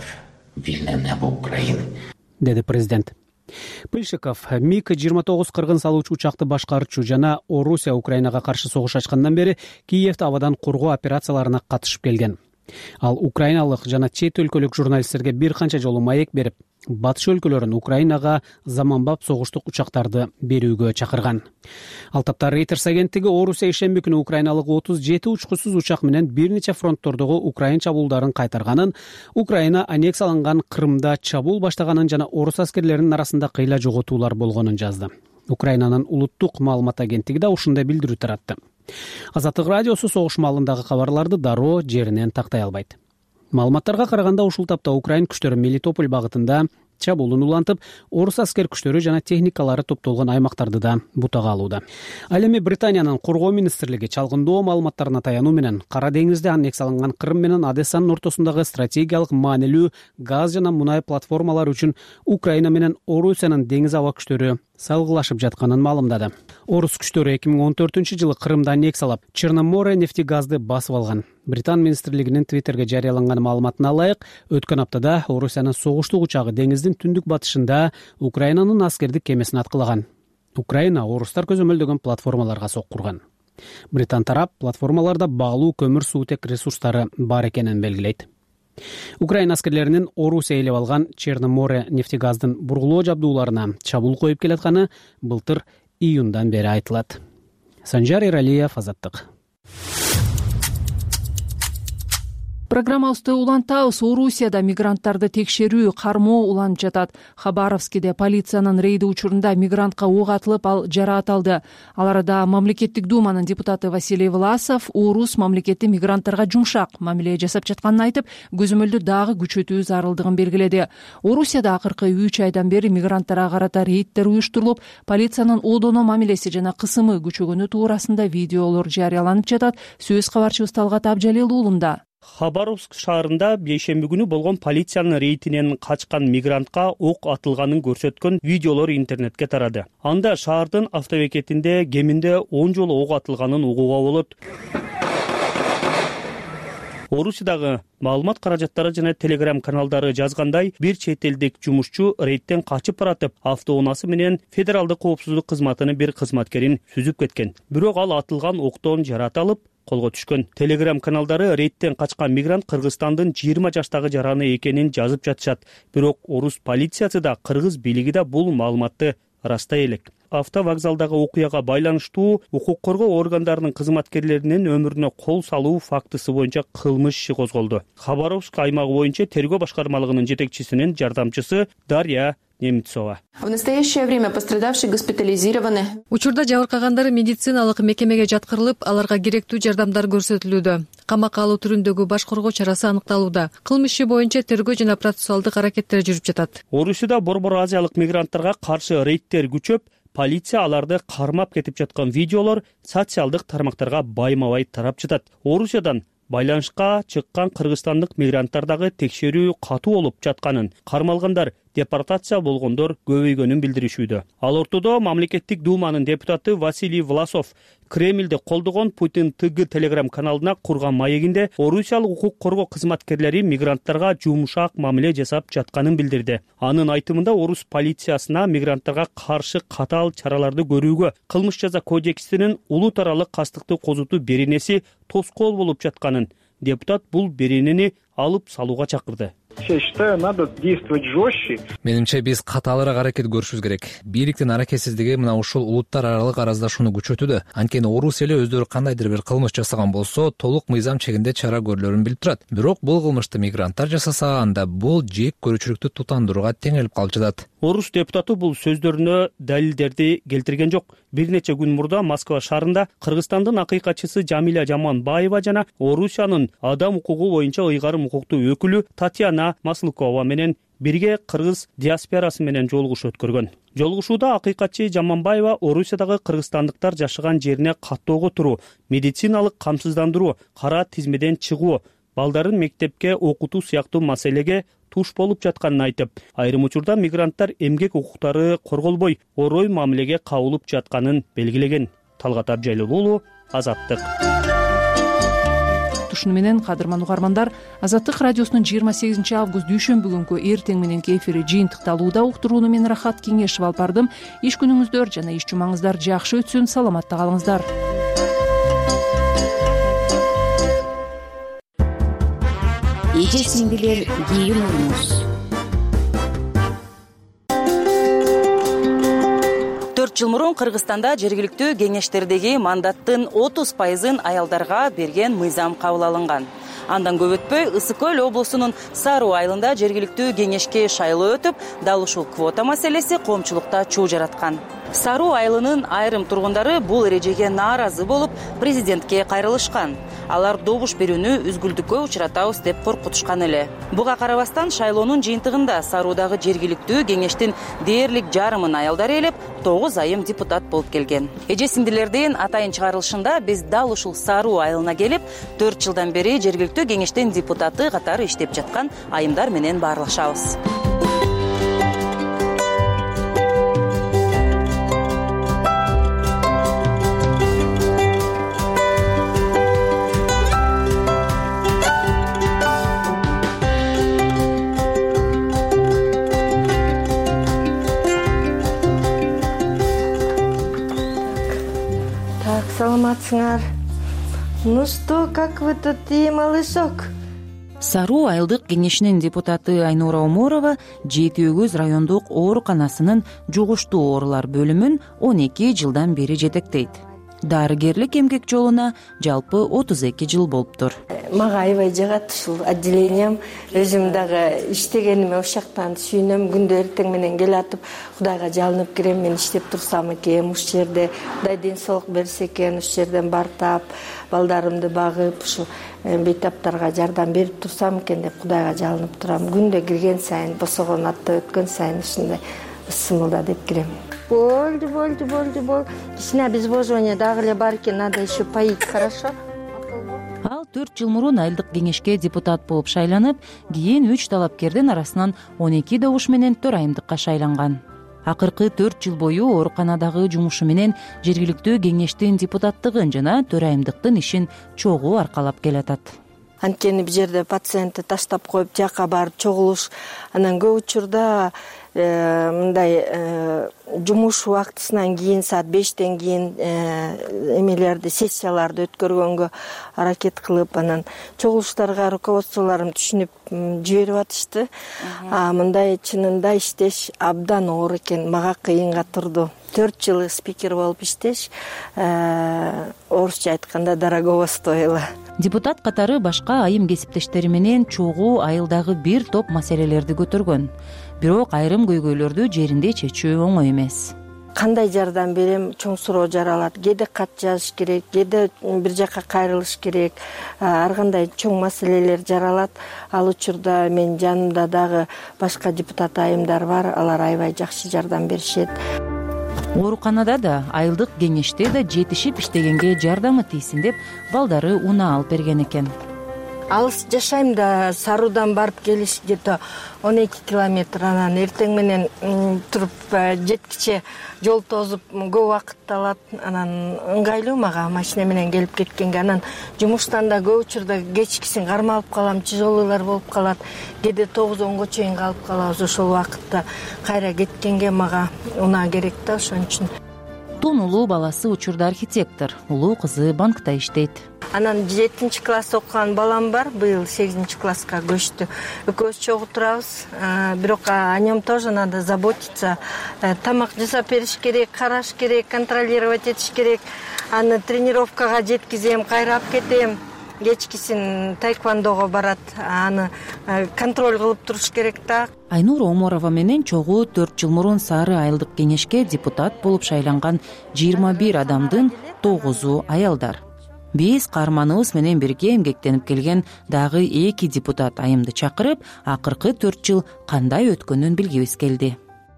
деди президент. Пильшиков МиГ-29 кыргын салуучу учакты башкарчу жана Орусия Украинага каршы согуш ачкандан бери Киевди абадан коргоо операцияларына катышып келген. Ал украиналык жана чет өлкөлүк журналисттерге бир канча жолу маек берип, батыш өлкөлөрүн Украинага заманбап согуштук учактарды берүүгө чакырган. Ал тапта Reuters агенттиги Орусия ишемби күнү украиналык 37 учкусуз учак менен бир нече фронттордогу Украин чабуулдарын кайтарганын, Украина аннексияланган Крымда чабуул баштаганын жана орус аскерлеринин арасында кыйла жоготуулар болгонун жазды. Украинанын улуттук маалымат агенттиги да ушундай билдирүү таратты. Азаттык радиосу согуш маалындагы кабарларды дароо жеринен тактай албайт. Маалыматтарга караганда ушул тапта Украин күчтөрү Мелитополь багытында чабуулун улантып, орус аскер күчтөрү жана техникалары топтолгон аймактарды да бутага алууда. Ал эми Британиянын коргоо министрлиги чалгындоо маалыматтарына таянуу менен Кара деңизде аннексияланган Крым менен Одессанын ортосундагы стратегиялык маанилүү газ жана мунай платформалары үчүн Украина менен Орусиянын деңиз аба күчтөрү салгылашып жатканын маалымдады. Орус күчтөрү 2014-жылы Крымды аннексиялап, Черноморье нефтегазды басып алган. Британ министрлигинин Твиттерге жарыяланган маалыматына ылайык, өткөн аптада Орусиянын согуштук учагы деңиздин түндүк батышында Украинанын аскердик кемесин аткылаган. Украина орустар көзөмөлдөгөн платформаларга соккурган. Британ тарап платформаларда баалуу көмүр суутек ресурстары бар экенин белгилейт. Украина аскерлеринин Орусия ээлеп алган Черноморье нефтегаздын бургулоо жабдууларына чабуул коюп келатканы былтыр июндан бери айтылат. Санжар Эралиев, Азаттык. Программабызды улантабыз. Орусияда мигранттарды текшерүү кармоо уланып жатат. Хабаровскиде полициянын рейди учурунда мигрантка ок атылып, ал жараат алды. Ал арада мамлекеттик думанын депутаты Василий Власов орус мамлекети мигранттарга жумшак мамиле жасап жатканын айтып, көзөмөлдү дагы күчөтүү зарылдыгын белгиледи. Орусияда акыркы 3 айдан бери мигранттарга карата рейдтер уюштурулуп, полициянын одоно мамилеси жана кысымы күчөгөнү туурасында видеолор жарыяланып жатат. Сөз кабарчыбыз Талгат Абжалил уулунда. Хабаровск шаарында бейшемби күнү болгон полициянын рейдинен качкан мигрантка ок атылганын көрсөткөн видеолор интернетке тарады. Анда шаардын автобекетинде кеминде 10 жолу ок атылганын угууга болот. Орусиядагы маалымат каражаттары жана телеграм каналдары жазгандай, бир чет элдик жумушчу рейдтен качып баратып, автоунаасы менен федералдык коопсуздук кызматынын бир кызматкерин сүзүп кеткен. Бирок ал атылган октон жараат алып, колго түшкөн. Телеграм каналдары рейдтен качкан мигрант Кыргызстандын 20 жаштагы жараны экенин жазып жатышат. Бирок орус полициясы да, кыргыз бийлиги да бул маалыматты растай элек. Автовокзалдагы окуяга байланыштуу укук коргоо органдарынын кызматкерлеринин өмүрүнө кол салуу фактысы боюнча кылмыш иши козголду. Хабаровск аймагы боюнча тергөө башкармалыгынын жетекчисинин жардамчысы Дарья Немцова. В настоящее время пострадавшие госпитализированы. Учурда жабыркагандар медициналык мекемеге жаткырылып, аларга керектүү жардамдар көрсөтүлүүдө. Камакка алуу түрүндөгү баш коргоо чарасы аныкталууда. Кылмыш иши боюнча тергөө жана процессуалдык аракеттер жүрүп жатат. Орусияда Борбор Азиялык мигранттарга каршы рейдтер күчөп, полиция аларды кармап кетип жаткан видеолор социалдык тармактарга байма-бай тарап жатат. Орусиядан байланышка чыккан кыргызстандык мигранттар дагы текшерүү катуу болуп жатканын, кармалгандар, депортация болгондор көбөйгөнүн билдиришүүдө. Ал ортодо мамлекеттик думанын депутаты Василий Власов Кремльди колдогон Путин ТГ телеграм каналына курган маегинде орусиялык укук коргоо кызматкерлери мигранттарга жумшак мамиле жасап жатканын билдирди. Анын айтымында орус полициясына мигранттарга каршы катаал чараларды көрүүгө кылмыш жаза кодексинин улут аралык кастыкты козутуу беренеси тоскоол болуп жатканын, депутат бул беренени алып салууга чакырды. Я считаю, надо действовать жестче. Менимче биз катаалыраак аракет көрүшүбүз керек. Бийликтин аракетсиздиги мына ушул улуттар аралык араздашууну күчөтүүдө. Анткени орус эли өздөрү кандайдыр бир кылмыш жасаган болсо, толук мыйзам чегинде чара көрүлөрүн билип турат. Бирок бул кылмышты мигранттар жасаса, анда бул жек көрүүчүлүктү тутандырууга теңелип калып жатат. Орус депутаты бул сөздөрүнө далилдерди келтирген жок. Бир нече күн мурда Москва шаарында Кыргызстандын акыйкатчысы Жамиля Жаманбаева жана Орусиянын адам укугу боюнча ыйгарым укуктуу өкүлү Татьяна Маслыкова менен бирге кыргыз диаспорасы менен жолугуш өткөргөн. Жолугушууда акыйкатчы Жаманбаева Орусиядагы кыргызстандыктар жашаган жерине каттоого туруу, медициналык камсыздандыруу, кара тизмеден чыгуу, балдарын мектепке окутуу сыяктуу маселеге туш болуп жатканын айтып, айрым учурда мигранттар эмгек укуктары корголбой, орой мамилеге кабылып жатканын белгилеген. Талгат Абжайлуу уулу, Азаттык. Ушуну менен кадырман угармандар, Азаттык радиосунун 28 август дүйшөмбү күнкү эртең мененки эфири жыйынтыкталууда. Уктурууну мен Рахат Кеңешев алып бардым. Иш күнүңүздөр жана иш жумаңыздар жакшы өтсүн, саламатта калыңыздар. Эже сиңдилер, кийимиңиз. 4 жыл мурун Кыргызстанда жергиликтүү кеңештердеги мандаттын 30%-ын аялдарга берген мыйзам кабыл алынган. Андан көп өтпөй Ысык Көл облусунун Саруу айылында жергиликтүү кеңешке шайлоо өтүп, дал ушул квота маселеси коомчулукта чуу жараткан. Саруу айылынын айрым тургундары бул эрежеге нааразы болуп, президентке кайрылышкан. Алар добуш берүүнү үзгүлтүккө учуратабыз деп коркутушкан эле. Буга карабастан шайлоонун жыйынтыгында Саруудагы жергиликтүү кеңештин дээрлик жарымын аялдар ээлеп, 9 айым депутат болуп келген. Эже сиңдилердин атайын чыгарылышында биз дал ушул Саруу айылына келип, 4 жылдан бери жергиликтүү кеңештин депутаты катары иштеп жаткан айымдар менен баарлашабыз. Саламатсыңар. Ну что, как вы тут, малышок? Саруу айылдык кеңешинин депутаты Айнура Оморова Жети Өгүз райондук ооруканасынын жугуштуу оорулар бөлүмүн 12 жылдан бери жетектейт. Дарыгерлик эмгек жолуна жалпы 32 жыл болуптур. Мага аябай жагат ушул отделением. Өзүм дагы иштегениме ошактан сүйүнөм. Күндө эртең менен келатып, Кудайга жалынып кирем. Мен иштеп турсам экен, ушул жерде Кудай ден соолук берсе экен, ушул жерден бартап, балдарымды багып, ушу бейтаптарга жардам берип турсам экен деп Кудайга жалынып турам. Күндө кирген сайын, босогон атта өткөн сайын ушундай ысымылда деп кирем. Болды. Кичине обезвоживание дагы эле бар экен, надо еще поить, хорошо? Ал 4 жыл мурун айылдык кеңешке депутат болуп шайланып, кийин 3 талапкердин арасынан 12 добуш менен төрайымдыкка шайланган. Акыркы 4 жыл бою ооруканадагы жумушу менен жергиликтүү кеңештин депутаттыгын жана төрайымдыктын ишин чогуу аркалап келатат. Анткени бул жерде пациентти таштап коюп жака барып чогулуш, анан көп учурда мындай жумуш убактысынан кийин саат 5тен кийин эмелерди, сессияларды өткөргөнгө аракет кылып, анан чогулуштарга руководстволорум түшүнүп жиберип атышты. Мындай чынында иштеш абдан оор экен, мага кыйынга турду. 4 жыл спикер болуп иштеш, орусча айтканда дорогого стоило. Депутат катары башка айым кесиптештери менен чогуу айылдагы бир топ маселелерди көтөргөн. Бирок айрым көйгөйлөрдү жеринде чечүү оңой эмес. Кандай жардам берем, чоң суроо жаралат. Кээде кат жазыш керек, кээде бир жака кайрылыш керек. Ар кандай чоң маселелер жаралат. Ал учурда мен жанымда дагы башка депутат айымдар бар, алар аябай жакшы жардам беришет. Ооруканада да, айылдык кеңеште да жетишип иштегенге жардамы тийсин деп балдары унаа алып берген экен. Алыс жашайм да, Саруудан барып келиш где-то 12 километр. Анан эртең менен туруп жеткиче жол тозуп көп убакыт алат. Анан ыңгайлуу мага машина менен келип кеткенге. Анан жумуштан да көп учурда кечкисин кармалып калам, тяжелыйлар болуп калат. Кээде 9-10го чейин калып калабыз. Ошол убакытта кайра кеткенге мага унаа керек да, ошон үчүн. Тун улуу баласы учурда архитектор, улуу кызы банкта иштейт. анан 7-класс окуган балам бар, быйыл 8-класска көчтү. Экөөбүз чогуу турабыз, бирок о нем тоже надо заботиться. Тамак жасап бериш керек, караш керек, контролировать этиш керек. Аны тренировкага жеткизем, кайрап кетем. Кечкисин таэквондого барат, аны контроль кылып туруш керек да. Айнура Оморова менен чогуу 4 жыл мурун Сары айылдык кеңешке депутат болуп шайланган 21 адамдын 9-у аялдар. Биз каарманыбыз менен бирге эмгектенип келген дагы 2 депутат айымды чакырып, акыркы 4 жыл кандай өткөнүн билгибиз келди.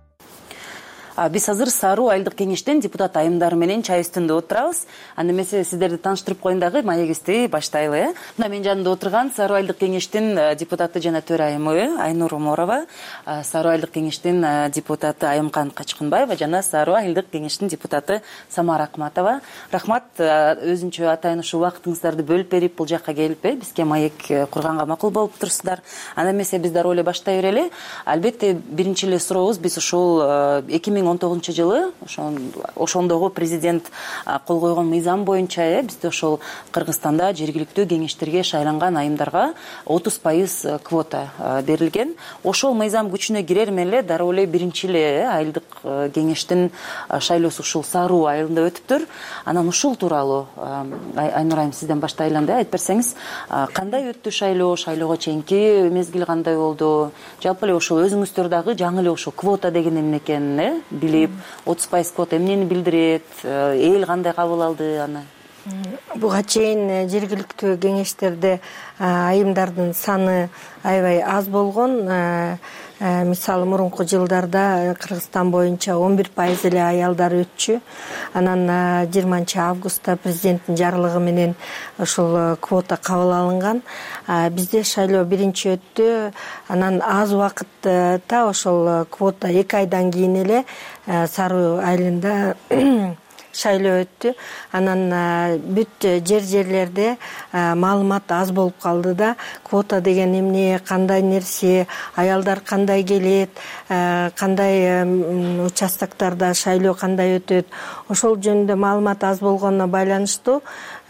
Биз азыр Саруу айылдык кеңештен депутат айымдары менен чай үстүндө отурабыз. Анда эмесе сиздерди тааныштырып коеюн дагы, маегибизди баштайлы. Мына менин жанымда отурган Саруу айылдык кеңештин депутаты жана төрайымы Айнура Оморова, Саруу айылдык кеңештин депутаты Айымкан Качкынбаева жана Саруу айылдык кеңештин депутаты Самара Акматова. Рахмат, өзүнчө атайын ушул убактыңыздарды бөлүп берип бул жакка келип бизге маек курганга макул болуп турсуздар. Анда эмесе биз дароо эле баштай берели. Албетте биринчи эле сурообуз, биз ушул 2019 жылы ошондогу президент кол койгон мыйзам боюнча бизде ошол Кыргызстанда жергиликтүү кеңештерге шайланган айымдарга 30% квота берилген. Ошол мыйзам күчүнө кирер менен эле дароо эле биринчи эле айылдык кеңештин шайлоосу ушул Саруу айылында өтүптүр. Анан ушул тууралуу Айнура айым сизден баштайлы, айтып берсеңиз, кандай өттү шайлоо, шайлоого чейинки мезгил кандай болду? Жалпы эле ошол өзүңүздөр дагы жаңы эле ошол квота деген эмне экенин билип, 30% квота эмнени билдирет, эл кандай кабыл алды аны? Буга чейин жергиликтүү кеңештерде айымдардын саны аябай аз болгон. Мисалы мурунку жылдарда Кыргызстан боюнча 11% эле аялдар өтчү. Анан 20 августта президенттин жарлыгы менен ошол квота кабыл алынган. Бизде шайлоо биринчи өттү. Анан аз убакытта ошол квота 2 айдан кийин эле Саруу айылында шайлоо өттү. Анан бүт жерлерде маалымат аз болуп калды да. Квота деген эмне, кандай нерсе, аялдар кандай келет, кандай участоктарда шайлоо кандай өтөт. Ошол жөнүндө маалымат аз болгонуна байланыштуу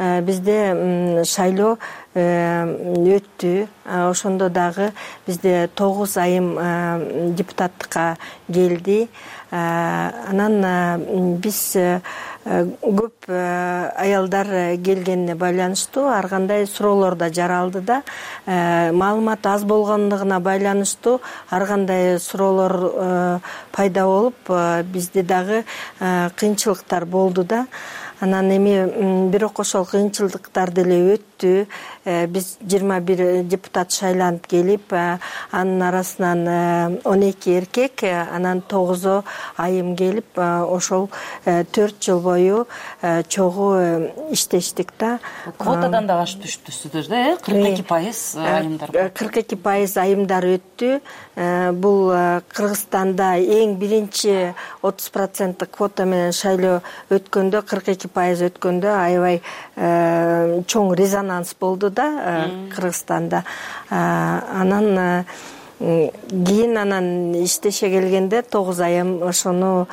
бизде шайлоо өттү. Ошондо дагы бизде 9 айым депутаттыкка келди. Анан биз көп аялдар келгенине байланыштуу ар кандай суроолор да жаралды да. Маалымат аз болгондугуна байланыштуу ар кандай суроолор пайда болуп, бизде дагы кыйынчылыктар болду да. Анан эми бирок ошол кыйынчылыктар деле өттү. Биз 21 депутат шайланып келип, анын арасынан 12 эркек, анан 9 айым келип, ошол 4 жыл бою чогуу иштештик да. Квотадан да ашып түштүсүздөр да, 42% айымдар. 42% айымдар өттү. Бул Кыргызстанда эң биринчи 30% квота менен шайлоо өткөндө, 42% өткөндө аябай чоң резонанс болду да Кыргызстанда. Анан кийин анан иштеше келгенде 9 айым ошону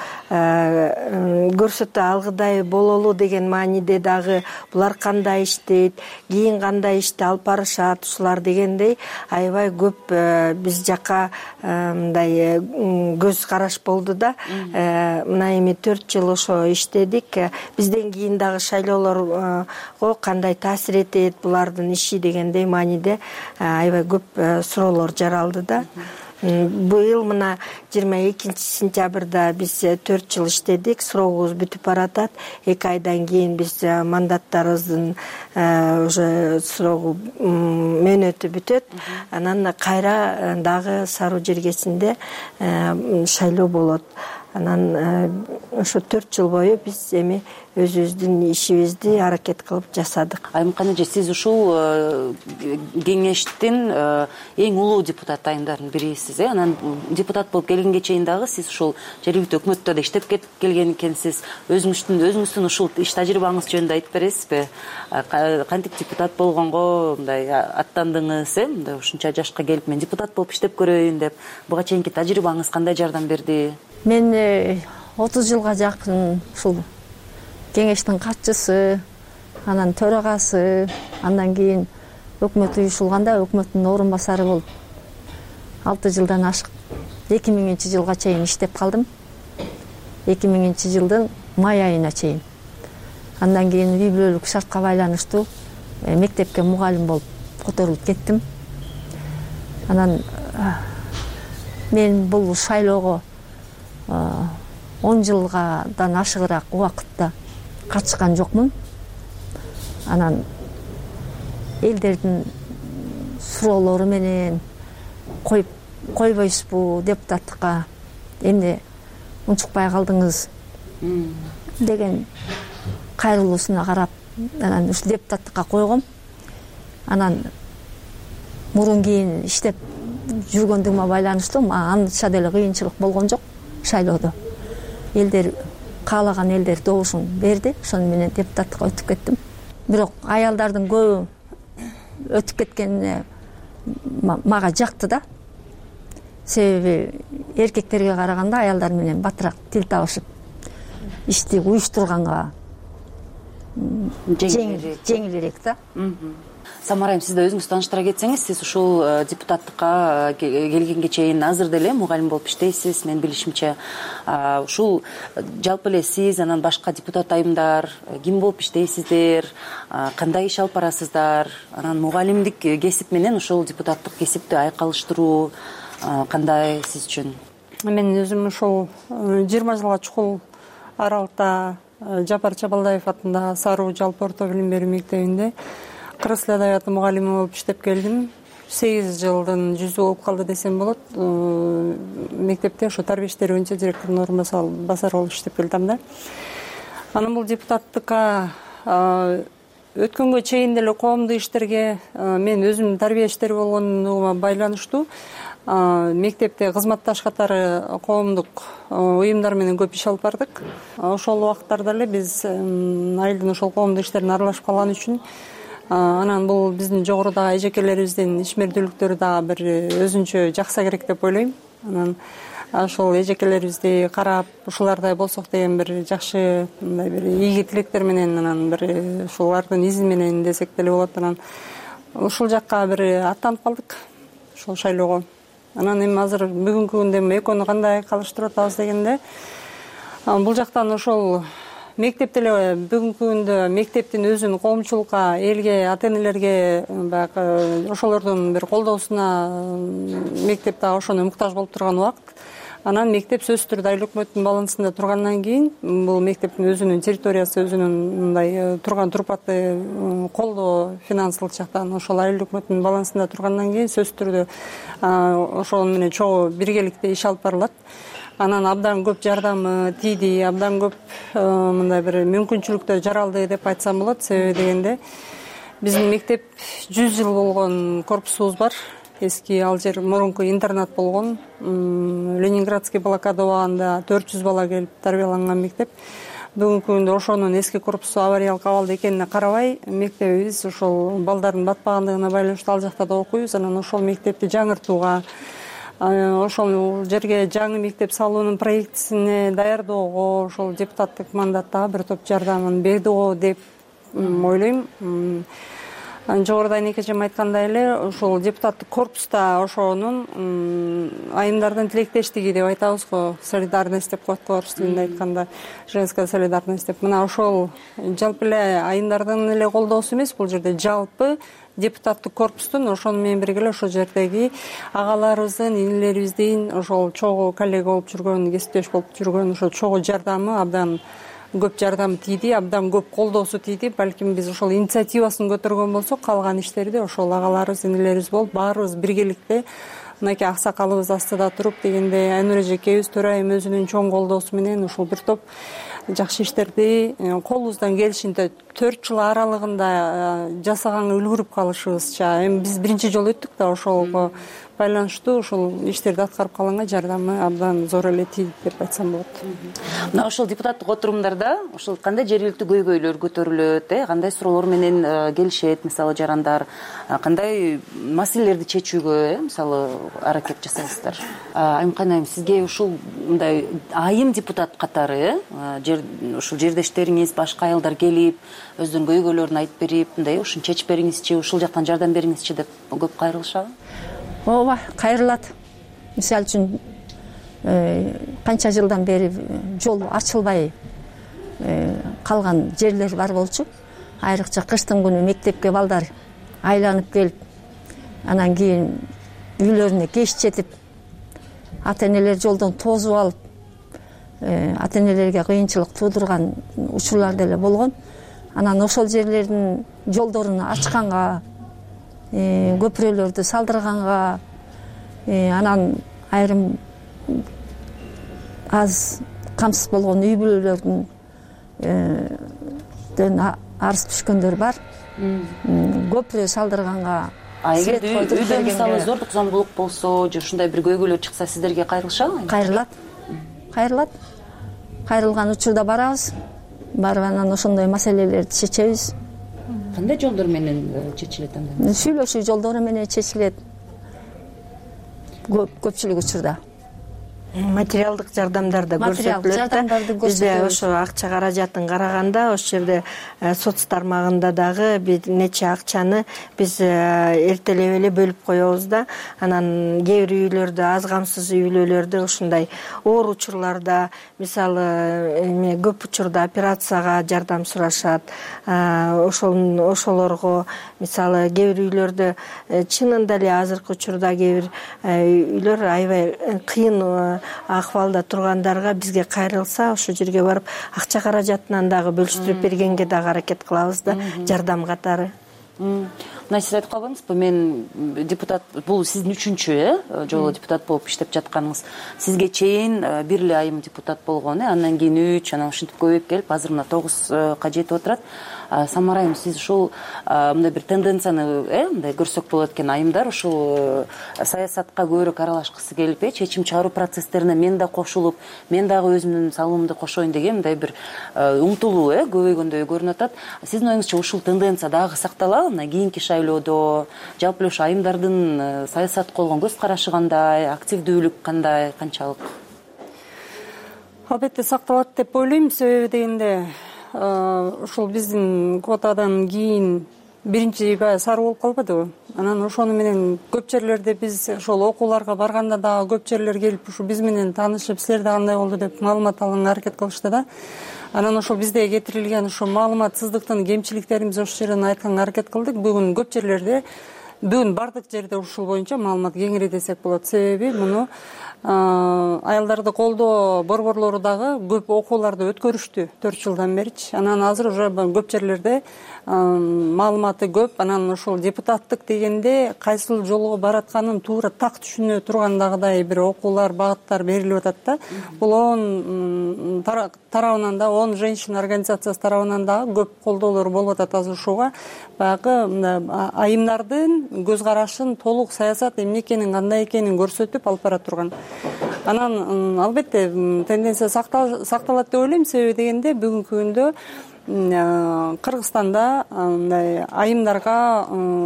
көрсөтө алгыдай бололу деген мааниде дагы булар кандай иштейт, кийин кандай ишти алып барышат ушулар дегендей аябай көп биз жакка мындай көз караш болду да. Мына эми 4 жыл ошо иштедик. Бизден кийин дагы шайлоолорго кандай таасир этет булардын иши дегендей мааниде аябай көп суроолор жаралды да. Быйыл мына 22 сентябрда биз 4 жыл иштедик, срогубуз бүтүп баратат. 2 айдан кийин биз мандаттарыбыздын уже срогу мөөнөтү бүтөт. Анан кайра дагы Саруу жергесинде шайлоо болот. Анан ошо 4 жыл бою биз эми өзүбүздүн ишибизди аракет кылып жасадык. Айымкан эже, сиз ушул кеңештин эң улуу депутат айымдардын бирисиз. Анан депутат болуп келгенге чейин дагы сиз ушул жергиликтүү өкмөттө да иштеп келген экенсиз. Өзүңүздүн ушул иш тажрыйбаңыз жөнүндө айтып бересизби? Кантип депутат болгонго мындай аттандыңыз, мындай ушунча жашка келип мен депутат болуп иштеп көрөйүн деп, буга чейинки тажрыйбаңыз кандай жардам берди? Мен 30 жылга жакын ушул кеңештин катчысы, анан төрагасы, андан кийин өкмөт уюшулганда өкмөттүн орун басары болуп 6 жылдан ашык 2000-жылга чейин иштеп калдым. 2000-жылдын май айына чейин. Андан кийин үй бүлөлүк шартка байланыштуу мектепке мугалим болуп которулуп кеттим. Анан мен бул шайлоого 10 жылгадан ашыгыраак убакытта катышкан жокмун. Анан элдердин суроолору менен койбойсузбу депутаттыкка, эмне унчукпай калдыңыз деген кайрылуусуна карап, анан ушу депутаттыкка койгом. Анан мурун кийин иштеп жүргөндүгүмө байланыштуу анча деле кыйынчылык болгон жок шайлоодо. Элдер каалаган элдер добушун берди, ошону менен депутаттыкка өтүп кеттим. Бирок аялдардын көбү өтүп кеткенине мага жакты да. Себеби эркектерге караганда аялдар менен батыраак тил табышып ишти уюштурганга жеңилирээк да. Самара айым, сиз да өзүңүз тааныштыра кетсеңиз, сиз ушул депутаттыкка келгенге чейин азыр деле мугалим болуп иштейсиз. Мен билишимче, ушул жалпы эле сиз, анан башка депутат айымдар ким болуп иштейсиздер, кандай иш алып барасыздар, анан мугалимдик кесип менен ушул депутаттык кесипти айкалыштыруу кандай сиз үчүн? Мен өзүм ушул 20 жылга чукул аралыкта Жапар Чабалдаев атындагы Саруу жалпы орто билим берүү мектебинде кыргыз тили адабияты мугалими болуп иштеп келдим. 8 жылдын жүзү болуп калды десем болот. Мектепте ошо тарбия иштери боюнча директордун орун басары болуп иштеп келдим да. Анан бул депутаттыкка өткөнгө чейин деле коомдук иштерге мен өзүм тарбия иштери болгонума байланыштуу мектепте кызматташ катары коомдук уюмдар менен көп иш алып бардык. Ошол убакыттарда эле биз айылдын ошол коомдук иштерине аралашып калган үчүн анан бул биздин жогорудагы эжекелерибиздин ишмердүүлүктөрү дагы бир өзүнчө жакса керек деп ойлойм. Анан ошол эжекелерибизди карап, ушулардай болсок деген бир жакшы мындай бир ийги тилектер менен, анан бир ушулардын изи менен десек деле болот. Анан ушул жакка бир аттанып калдык, ошол шайлоого. Анан эми азыр бүгүнкү күндө экөөнү кандай калыштырып атабыз дегенде, бул жактан ошол мектепте эле бүгүнкү күндө мектептин өзүнүн коомчулукка, элге, ата-энелерге баягы ошолордун бир колдоосуна мектеп дагы ошону муктаж болуп турган убакыт. Анан мектеп сөзсүз түрдө айыл өкмөттүн балансында тургандан кийин бул мектептин өзүнүн территориясы, өзүнүн мындай турган турпаты колдоо финансылык жактан ошол айыл өкмөттүн балансында тургандан кийин сөзсүз түрдө ошол менен чогуу биргеликте иш алып барылат. Анан абдан көп жардамы тийди, абдан көп мындай бир мүмкүнчүлүктөр жаралды деп айтсам болот. Себеби дегенде биздин мектеп 100 жыл болгон корпусубуз бар. Эски ал жер мурунку интернат болгон. Ленинградский блокада убагында 400 бала келип тарбияланган мектеп. Бүгүнкү күндө ошонун эски корпусу авариялык абалда экенине карабай, мектебибиз ошол балдардын батпагандыгына байланыштуу ал жакта да окуйбуз. Анан ошол мектепти жаңыртууга, ошол жерге жаңы мектеп салуунун проектисине даярдоого ошол депутаттык мандаттагы бир топ жардамын берди го деп ойлойм. Жогоруда энеке эжем айткандай эле ошол депутаттык корпуста ошонун айымдардын тилектештиги деп айтабыз го, солидарность деп коет го орус тилинде айтканда, женская солидарность деп. Мына ошол жалпы эле айымдардын эле колдоосу эмес, бул жерде жалпы депутаттык корпустун ошону менен бирге эле ошол жердеги агаларыбыздын, инелерибиздин ошол чогуу коллега болуп жүргөн, кесиптеш болуп жүргөн ошол чогуу жардамы, абдан көп жардамы тийди, абдан көп колдоосу тийди. Балким биз ошол инициативасын көтөргөн болсок, калган иштерди ошол агаларыбыз, инелерибиз болуп, баарыбыз биргеликте мынакей аксакалыбыз астыда туруп дегенде Айнур эжекебиз, төрайым өзүнүн чоң колдоосу менен ушул бир топ жакшы иштерди колубуздан келишинче 4 жыл аралыгында жасаганга үлгүрүп калышыбызча. Эми биз биринчи жолу өттүк да ошолго байланыштуу ушул иштерди аткарып калганга жардамы абдан зор эле тийди деп айтсам болот. Мына ошол депутаттык отурумдарда ошол кандай жергиликтүү көйгөйлөр көтөрүлөт, кандай суроолор менен келишет мисалы жарандар, кандай маселелерди чечүүгө мисалы аракет жасайсыздар? Айымкан айым, сизге ушул мындай айым депутат катары ушул жердештериңиз, башка аялдар келип өздөрүнүн көйгөйлөрүн айтып берип, мындай ушуну чечип бериңизчи, ушул жактан жардам бериңизчи деп көп кайрылышабы? Ооба, кайрылат. Мисалы үчүн канча жылдан бери жол ачылбай калган жерлер бар болчу. Айрыкча кыштын күнү мектепке балдар айланып келип, анан кийин үйлөрүнө кеч жетип, ата-энелер жолдон тосуп алып, ата-энелерге кыйынчылык туудурган учурлар деле болгон. Анан ошол жерлердин жолдорун ачканга, көпүрөлөрдү салдырганга, анан айрым аз камсыз болгон үй бүлөлөрдүн арыз түшкөндөр бар. Көпүрө салдырганга, эгер үйдө мисалы зордук зомбулук болсо же ушундай бир көйгөйлөр чыкса, сиздерге кайрылышабы? Кайрылат. Кайрылган учурда барабыз. Барып анан ошондой маселелерди чечебиз. Кандай жолдор менен чечилет анда? Сүйлөшүү жолдору менен чечилет. Көпчүлүк учурда. Материалдык жардамдар да көрсөтүлөт. Бизде ошо акча каражатын караганда ошол жерде соц тармагында дагы бир нече акчаны биз эртелеп эле бөлүп коебуз да. Анан кээ бир үйлөрдө, аз камсыз үйлөрдө ушундай оор учурларда, мисалы көп учурда операцияга жардам сурашат. Ошолорго мисалы кээ бир үйлөрдө чынында эле азыркы учурда кээ бир үйлөр аябай кыйын акыбалда тургандарга бизге кайрылса, ошол жерге барып акча каражатынан дагы бөлүштүрүп бергенге дагы аракет кылабыз да, жардам катары. Мына сиз айтып калбаңызбы, мен депутат, бул сиздин үчүнчү жолу депутат болуп иштеп жатканыңыз. Сизге чейин бир эле айым депутат болгон, андан кийин 3, анан ушинтип көбөйүп келип, азыр мына 9га жетип отурат. Самара айым, сиз ушул мындай бир тенденцияны мындай көрсөк болот экен, айымдар ушул саясатка көбүрөөк аралашкысы келип, чечим чыгаруу процесстерине мен да кошулуп, мен дагы өзүмдүн салымымды кошоюн деген мындай бир умтулуу көбөйгөндөй көрүнүп атат. Сиздин оюңузча ушул тенденция дагы сакталабы? Мына кийинки шайлоодо жалпы эле айымдардын саясатка болгон көз карашы кандай, активдүүлүк кандай, канчалык? Албетте сакталат деп ойлойм. Себеби дегенде ушул биздин квотадан кийин биринчи баягы сары болуп калбадыбы? Анан ошону менен көп жерлерде биз ошол окууларга барганда дагы көп жерлер келип ушу биз менен таанышып, силерде кандай болду деп маалымат алганга аракет кылышты да. Анан ошол бизде кетирилген ошо маалыматсыздыктын кемчиликтерин биз ошол жерден айтканга аракет кылдык. Бүгүн көп жерлерде, бүгүн бардык жерде ушул боюнча маалымат кеңири десек болот. Себеби муну аялдарды колдоо борборлору дагы көп окууларды өткөрүштү 4 жылдан беричи. Анан азыр уже көп жерлерде маалыматы көп. Анан ошол депутаттык дегенде кайсыл жолго баратканын туура так түшүнө тургандагыдай бир окуулар, багыттар берилип атат да. Бул ООН тарабынан да, ООН женщина организациясы тарабынан дагы көп колдоолор болуп атат азыр ушуга. Баягы айымдардын көз карашын толук саясат эмне экенин, кандай экенин көрсөтүп алып бара турган. Анан албетте тенденция сакталат деп ойлойм. Себеби дегенде бүгүнкү күндө Кыргызстанда айымдарга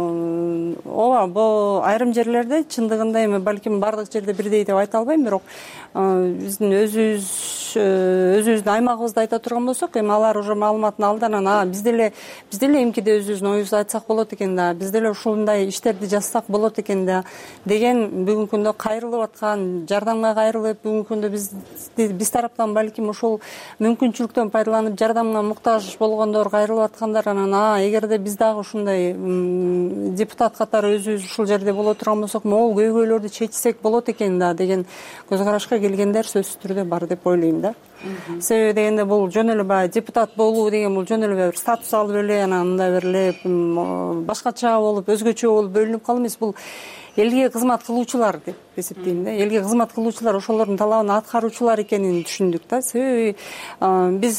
ооба бул айрым жерлерде чындыгында эми балким бардык жерде бирдей деп айта албайм, бирок биздин өзүбүздүн аймагыбызды айта турган болсок, эми алар уже маалыматын алды. Анан биз деле эмкиде өзүбүздүн оюбузду айтсак болот экен да, биз деле ушундай иштерди жазсак болот экен да деген бүгүнкү күндө кайрылып аткан, жардамга кайрылып, бүгүнкү күндө биз тараптан балким ушул мүмкүнчүлүктөн пайдаланып жардамга муктаж болгондор кайрылып аткандар. Анан эгерде биз дагы ушундай депутат катары өзүбүз ушул жерде боло турган болсок, могул көйгөйлөрдү чечсек болот экен да деген көз карашка келгендер сөзсүз түрдө бар деп ойлойм да. Себеби дегенде бул жөн эле баягы депутат болуу деген бул жөн эле бир статус алып эле, анан мындай бир эле башкача болуп, өзгөчө болуп бөлүнүп калуу эмес. Бул элге кызмат кылуучулар деп эсептейм да. Элге кызмат кылуучулар ошолордун талабын аткаруучулар экенин түшүндүк да. Себеби биз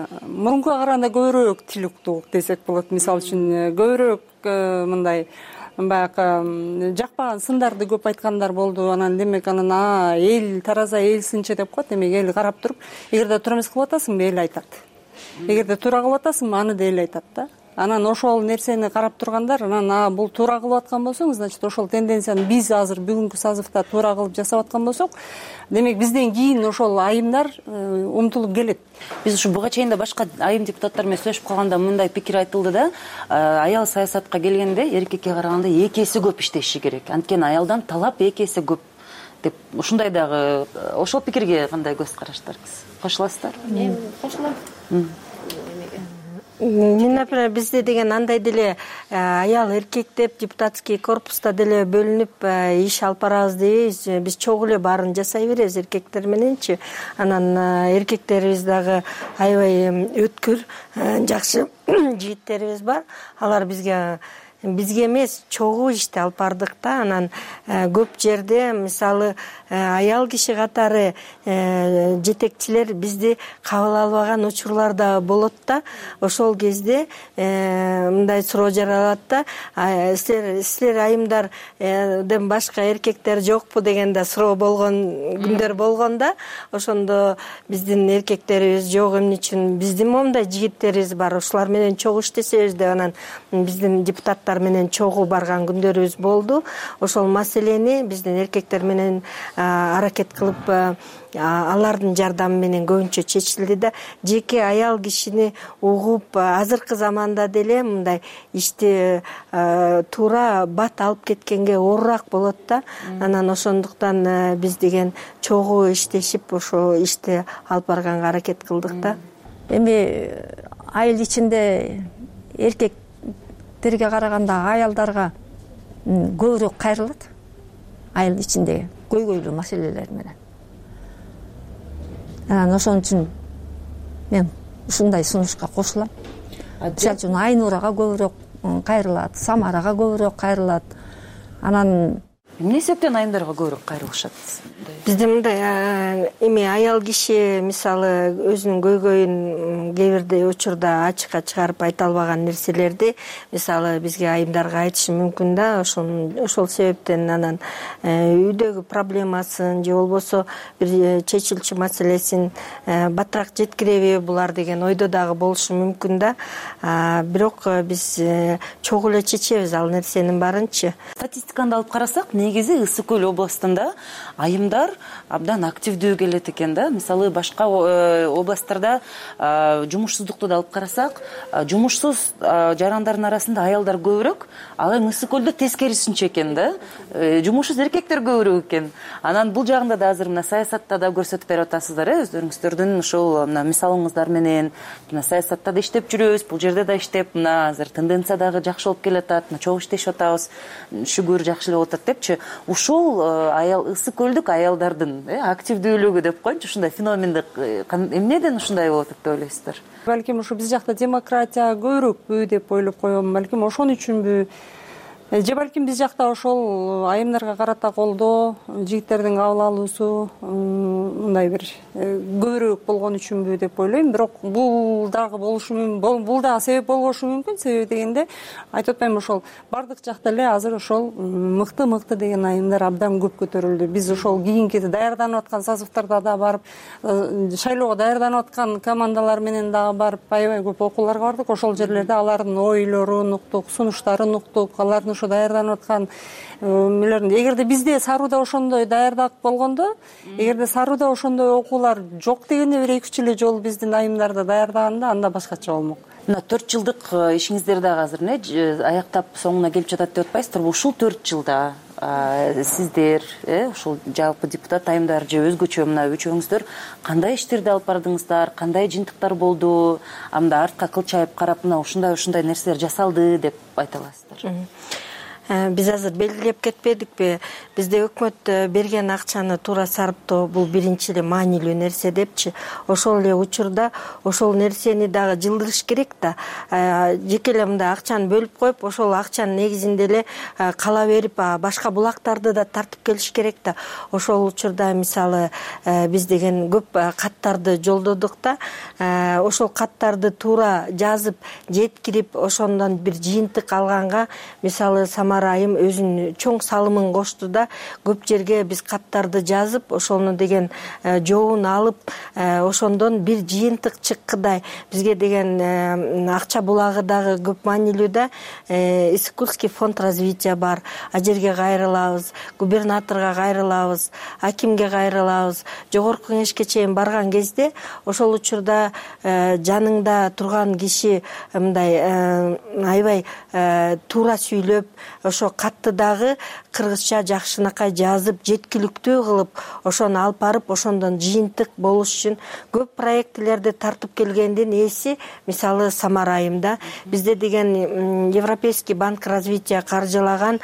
мурункуга караганда көбүрөөк тил уктук десек болот. Мисалы үчүн көбүрөөк мындай баягы жакпаган сындарды көп айткандар болду. Анан демек анан эл тараза эл сынчы деп коет. Демек эл карап туруп, эгерде туура эмес кылып атасыңбы, эл айтат. Эгерде туура кылып атасыңбы, аны да эл айтат да. Анан ошол нерсени карап тургандар, анан бул туура кылып аткан болсоң, значит ошол тенденцияны биз азыр бүгүнкү созывда туура кылып жасап аткан болсок, демек бизден кийин ошол айымдар умтулуп келет. Биз ушу буга чейин да башка айым депутаттар менен сүйлөшүп калганда мындай пикир айтылды да, аял саясатка келгенде эркекке караганда 2 эсе көп иштеши керек. Анткени аялдан талап 2 эсе көп деп ушундай дагы ошол пикирге кандай көз караштарыңыз? Кошуласыздарбы? Кошулам. Мен, например, бизде деген андай деле аял эркек деп депутатский корпуста деле бөлүнүп иш алып барабыз дейбиз. Биз чогуу эле баарын жасай беребиз эркектер мененчи. Анан эркектерибиз дагы аябай өткүр, жакшы жигиттерибиз бар. Алар бизге эмес чогуу ишти алып бардык да. Анан көп жерде мисалы аял киши катары жетекчилер бизди кабыл албаган учурлар да болот да. Ошол кезде мындай суроо жаралат да, силер айымдарден башка эркектер жокпу деген да суроо болгон күндөр болгон да. Ошондо биздин эркектерибиз жок, эмне үчүн биздин момундай жигиттерибиз бар, ошолар менен чогуу иштесебиз деп анан биздин депутаттар менен чогуу барган күндөрүбүз болду. Ошол маселени биздин эркектер менен аракет кылып алардын жардамы менен көбүнчө чечилди да. Жеке аял кишини угуп азыркы заманда деле мындай ишти туура бат алып кеткенге оорураак болот да. Анан ошондуктан биз деген чогуу иштешип ошо ишти алып барганга аракет кылдык да. Эми айыл ичинде эркектерге караганда аялдарга көбүрөөк кайрылат. Айыл ичиндеги көйгөйлүү маселелер менен. Анан ошон үчүн мен ушундай сунушка кошулам. Мисалы үчүн Айнурага көбүрөөк кайрылат, Самарага көбүрөөк кайрылат. Анан эмне себептен айымдарга көбүрөөк кайрылышат? Бизде мындай эми аял киши мисалы өзүнүн көйгөйүн кээ бирде учурда ачыкка чыгарып айта албаган нерселерди мисалы бизге айымдарга айтышы мүмкүн да. Ошол себептен анан үйдөгү проблемасын же болбосо бир чечилчү маселесин батыраак жеткиреби булар деген ойдо дагы болушу мүмкүн да. Бирок биз чогуу эле чечебиз ал нерсенин баарынчы. Статистиканы алып карасак, негизи Ысык көл областында айымдар абдан активдүү келет экен да. Мисалы башка областтарда жумушсуздукту да алып карасак, жумушсуз жарандардын арасында аялдар көбүрөөк, ал эми Ысык көлдө тескерисинче экен да. Жумушсуз эркектер көбүрөөк экен. Анан бул жагында да азыр мына саясатта да көрсөтүп берип атасыздар, өздөрүңүздөрдүн ушул мына мисалыңыздар менен мына саясатта да иштеп жүрөбүз, бул жерде да иштеп, мына азыр тенденция дагы жакшы болуп келатат, мына чогуу иштешип атабыз, шүгүр жакшы эле болуп атат депчи. Ушул аял Ысык көлдүк аялдардын активдүүлүгү деп коеюнчу, ушундай феноменди эмнеден ушундай болуп атат деп ойлойсуздар? Балким ушу биз жакта демократия көбүрөөкпү деп ойлоп коем. Балким ошон үчүнбү, же балким биз жакта ошол айымдарга карата колдоо, жигиттердин кабыл алуусу мындай бир көбүрөөк болгон үчүнбү деп ойлойм. Бирок бул дагы болушу мүмкүн, бул дагы себеп болбошу мүмкүн. Себеби дегенде айтып атпаймынбы, ошол бардык жакта эле азыр ошол мыкты деген айымдар абдан көп көтөрүлдү. Биз ошол кийинки даярданып аткан созывдарда да барып, шайлоого даярданып аткан командалар менен дагы барып аябай көп окууларга бардык. Ошол жерлерде алардын ойлорун уктук, сунуштарын уктук, алардын ошо даярданып аткан милерин. Эгерде бизде Саруда ошондой даярдак болгондо, эгерде Саруда ошондой окуулар жок дегенде бир 2-3 эле жолу биздин айымдарды даярдаганда анда башкача болмок. Мына 4 жылдык ишиңиздер дагы азыр аяктап соңуна келип жатат деп атпайсыздарбы? Ушул 4 жылда сиздер, ушул жалпы депутат айымдар же өзгөчө мына үчөөңүздөр кандай иштерди алып бардыңыздар, кандай жыйынтыктар болду, анда артка кылчайып карап мына ушундай нерселер жасалды деп айта аласыздар? Биз азыр белгилеп кетпедикпи? Бизде өкмөт берген акчаны туура сарптоо бул биринчи эле маанилүү нерсе депчи. Ошол эле учурда ошол нерсени дагы жылдырыш керек да. Жеке эле мындай акчаны бөлүп коюп, ошол акчанын негизинде эле кала берип, башка булактарды да тартып келиш керек да. Ошол учурда мисалы биз деген көп каттарды жолдодук да. Ошол каттарды туура жазып, жеткирип, ошондон бир жыйынтык алганга, мисалы Самара айым өзүнүн чоң салымын кошту да, көп жерге биз каттарды жазып, ошону деген жообун алып, ошондон бир жыйынтык чыккыдай бизге деген акча булагы дагы көп маанилүү да. Иссык-Кульский фонд развития бар. А жерге кайрылабыз, губернаторго кайрылабыз, акимге кайрылабыз. Жогорку кеңешке чейин барган кезде ошол учурда жаныңда турган киши мындай аябай туура сүйлөп, ошо катты дагы кыргызча жакшынакай жазып, жеткиликтүү кылып, ошону алып барып, ошондон жыйынтык болуш үчүн көп проектилерди тартып келгендин эси мисалы Самара айымда. Бизде деген Европейский банк развития каржылаган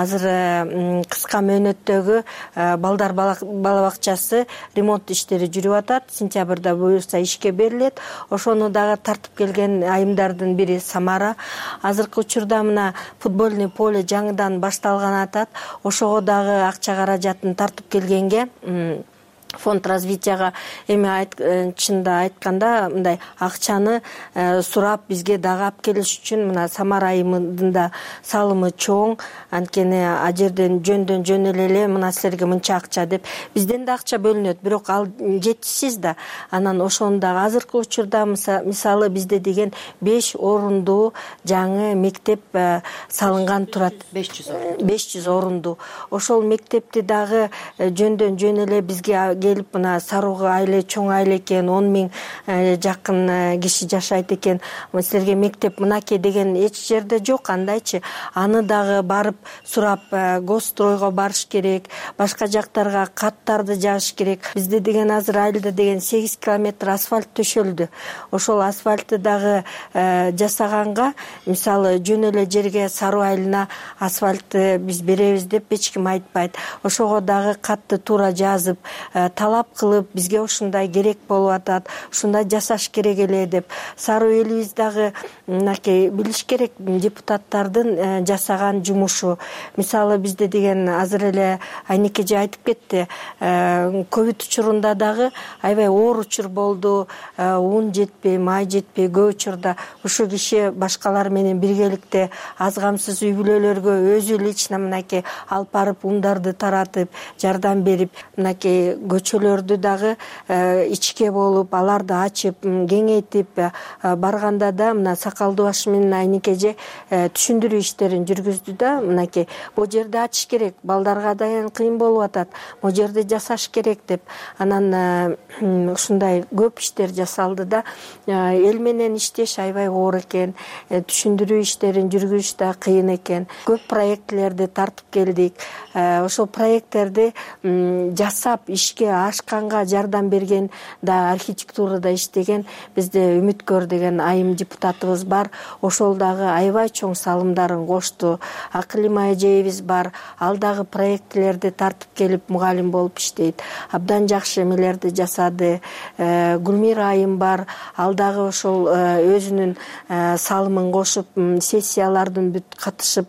азыр кыска мөөнөттөгү балдар бала бакчасы ремонт иштери жүрүп атат. Сентябрда буюрса ишке берилет. Ошону дагы тартып келген айымдардын бири Самара. Азыркы учурда мына футбольный поле жаңыдан башталган атат. Ошого дагы акча каражатын тартып келгенге фонд развитияга эми чында айтканда мындай акчаны сурап бизге дагы алып келиш үчүн мына Самара айымдын да салымы чоң. Анткени а жерден жөндөн эле мына силерге мынча акча деп бизден да акча бөлүнөт, бирок ал жетишсиз да. Анан ошону дагы азыркы учурда мисалы бизде деген 5 орундуу жаңы мектеп салынган турат. 500 орундуу. Ошол мектепти дагы жөндөн эле бизге келип мына Сарууга айле чоң айле экен, 10 000 жакын киши жашайт экен. Силерге мектеп мынакей деген эч жерде жок. Андайчы аны дагы барып сурап Госстройго барыш керек, башка жактарга каттарды жазыш керек. Бизде деген азыр айылда деген 8 километр асфальт төшөлдү. Ошол асфальтты дагы жасаганга мисалы жөн эле жерге Саруу айылына асфальтты биз беребиз деп эч ким айтпайт. Ошого дагы катты туура жазып талап кылып, бизге ушундай керек болуп атат, ушундай жасаш керек эле деп Саруу элибиз дагы мынакей билиш керек депутаттардын жасаган жумушу. Мисалы бизде деген азыр эле Айнике же айтып кетти, ковид учурунда дагы аябай оор учур болду, ун жетпей, май жетпей көп учурда ушу киши башкалар менен биргеликте аз камсыз үй бүлөлөргө өзү лично мынакей алып барып ундарды таратып, жардам берип, мынакей көчөлөрдү дагы ичке болуп, аларды ачып, кеңейтип барганда да мына Сакалдуу баш менен Айнике же түшүндүрүү иштерин жүргүздү да. Мынакей бул жерде ачыш керек, балдарга да кыйын болуп атат, бул жерде жасаш керек деп. Анан ушундай көп иштер жасалды да. Эл менен иштеш аябай оор экен, түшүндүрүү иштерин жүргүзүш да кыйын экен. Көп проектилерди тартып келдик. Ошол проекттерди жасап ишке ашканга жардам берген да, архитектурада иштеген бизде Үмүткөр деген айым депутатыбыз бар. Ошол дагы аябай чоң салымдарын кошту. Акылима эжебиз бар. Ал дагы проектилерди тартып келип мугалим болуп иштейт. Абдан жакшы эмелерди жасады. Гүлмира айым бар. Ал дагы ошол өзүнүн салымын кошуп, сессиялардын бүт катышып,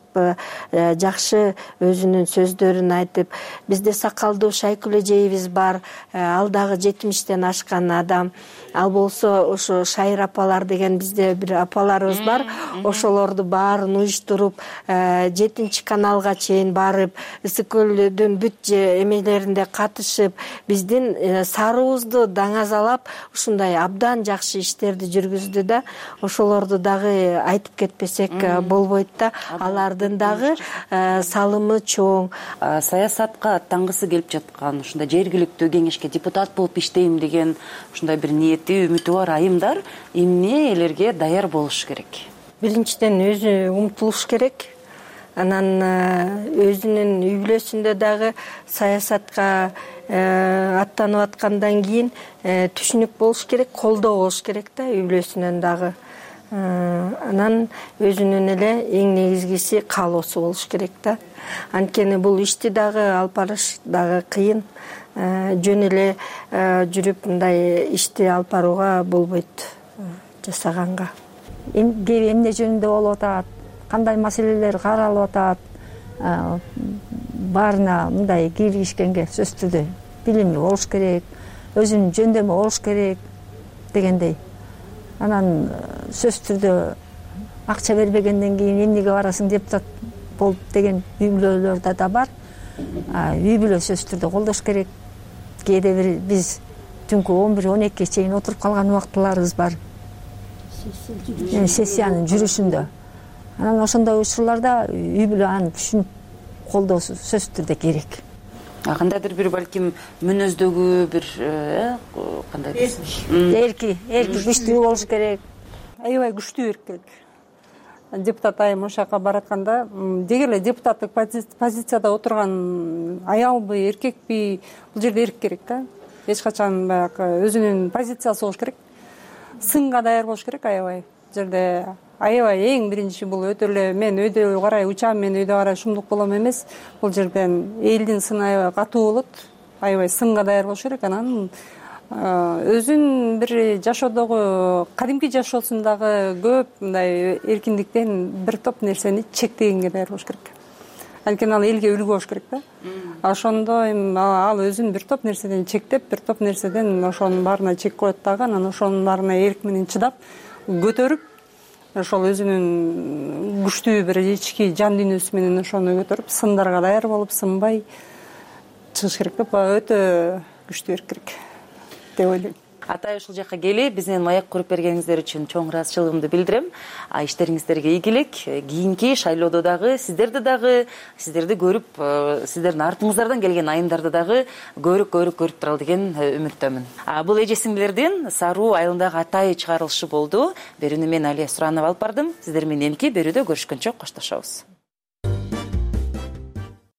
жакшы өзүнүн сөздөрүн айтып. Бизде Сакалдуу Шайкүл эжебиз бар. Ал дагы 70-тен ашкан адам. Ал болсо ошо Шайыр апалар деген бизде бир апаларыбыз бар. Ошолорду баарын уюштуруп, 7 каналга чейин барып, Ысык-Көлдүн бүт эмелеринде катышып, биздин Сарыбызды даңазалап, ушундай абдан жакшы иштерди жүргүздү да. Ошолорду дагы айтып кетпесек болбойт да. Алардын дагы салымы чоң. Саясатка аттангысы келип жаткан, ушундай жергиликтүү кеңешке депутат болуп иштейм деген ушундай бир ниети, үмүтү бар айымдар эмне элерге даяр болуш керек? Биринчиден өзү умтулуш керек. Анан өзүнүн үй бүлөсүндө дагы саясатка аттанып аткандан кийин түшүнүк болуш керек, колдоо болуш керек да үй бүлөсүнөн дагы. Анан өзүнүн эле эң негизгиси каалоосу болуш керек да. Анткени бул ишти дагы алып барыш дагы кыйын. Жөн эле жүрүп мындай ишти алып барууга болбойт жасаганга. Эмне жөнүндө болуп атат, кандай маселелер каралып атат, баарына мындай киргишкенге сөзсүз түрдө билими болуш керек, өзүнүн жөндөмү болуш керек дегендей. Анан сөзсүз түрдө акча бербегенден кийин эмнеге барасың депутат болуп деген үй бүлөлөрдө да бар. Үй бүлө сөзсүз түрдө колдош керек. Кээде бир биз түнкү 11-12 чейин отуруп калган убактыларыбыз бар. Сессиянын жүрүшүндө. Анан ошондой учурларда үй бүлө аны түшүнүп колдоосу сөзсүз түрдө керек. Кандайдыр бир балким мүнөздөгү бир кандай десем, эрки күчтүү болуш керек. Аябай күчтүү эрк керек. Депутат айым ошол жака баратканда деги эле депутаттык позицияда отурган аялбы, эркекпи, бул жерде эрк керек да. Эч качан баягы өзүнүн позициясы болуш керек. Сынга даяр болуш керек аябай. Бул жерде аябай эң биринчи бул өтө эле мен өйдө карай учам, мен өйдө карай шумдук болом эмес. Бул жерден элдин сыны аябай катуу болот. Аябай сынга даяр болуш керек. Анан өзүн бир жашоодогу кадимки жашоосундагы көп мындай эркиндиктен бир топ нерсени чектегенге даяр болуш керек. Анткени ал элге үлгү болуш керек да. Ошондо ал өзүн бир топ нерседен чектеп, бир топ нерседен ошонун баарына чек коет дагы, анан ошонун баарына эрк менен чыдап, көтөрүп, ошол өзүнүн күчтүү бир ички жан дүйнөсү менен ошону көтөрүп, сындарга даяр болуп, сынбай чыгыш керек деп, өтө күчтүү эрк керек деп ойлойм. Атай ушул жакка келип бизден маек куруп бергениңиздер үчүн чоң ыраазычылыгымды билдирем. Иштериңиздерге ийгилик. Кийинки шайлоодо дагы сиздерди көрүп, сиздердин артыңыздардан келген айымдарды дагы көрүп туралы деген үмүттөмүн. Бул эже сиңдилердин Саруу айылындагы Атай чыгарылышы болду. Берүүнү мен Алия Суранова алып бардым. Сиздер менен эмки берүүдө көрүшкөнчө коштошобуз.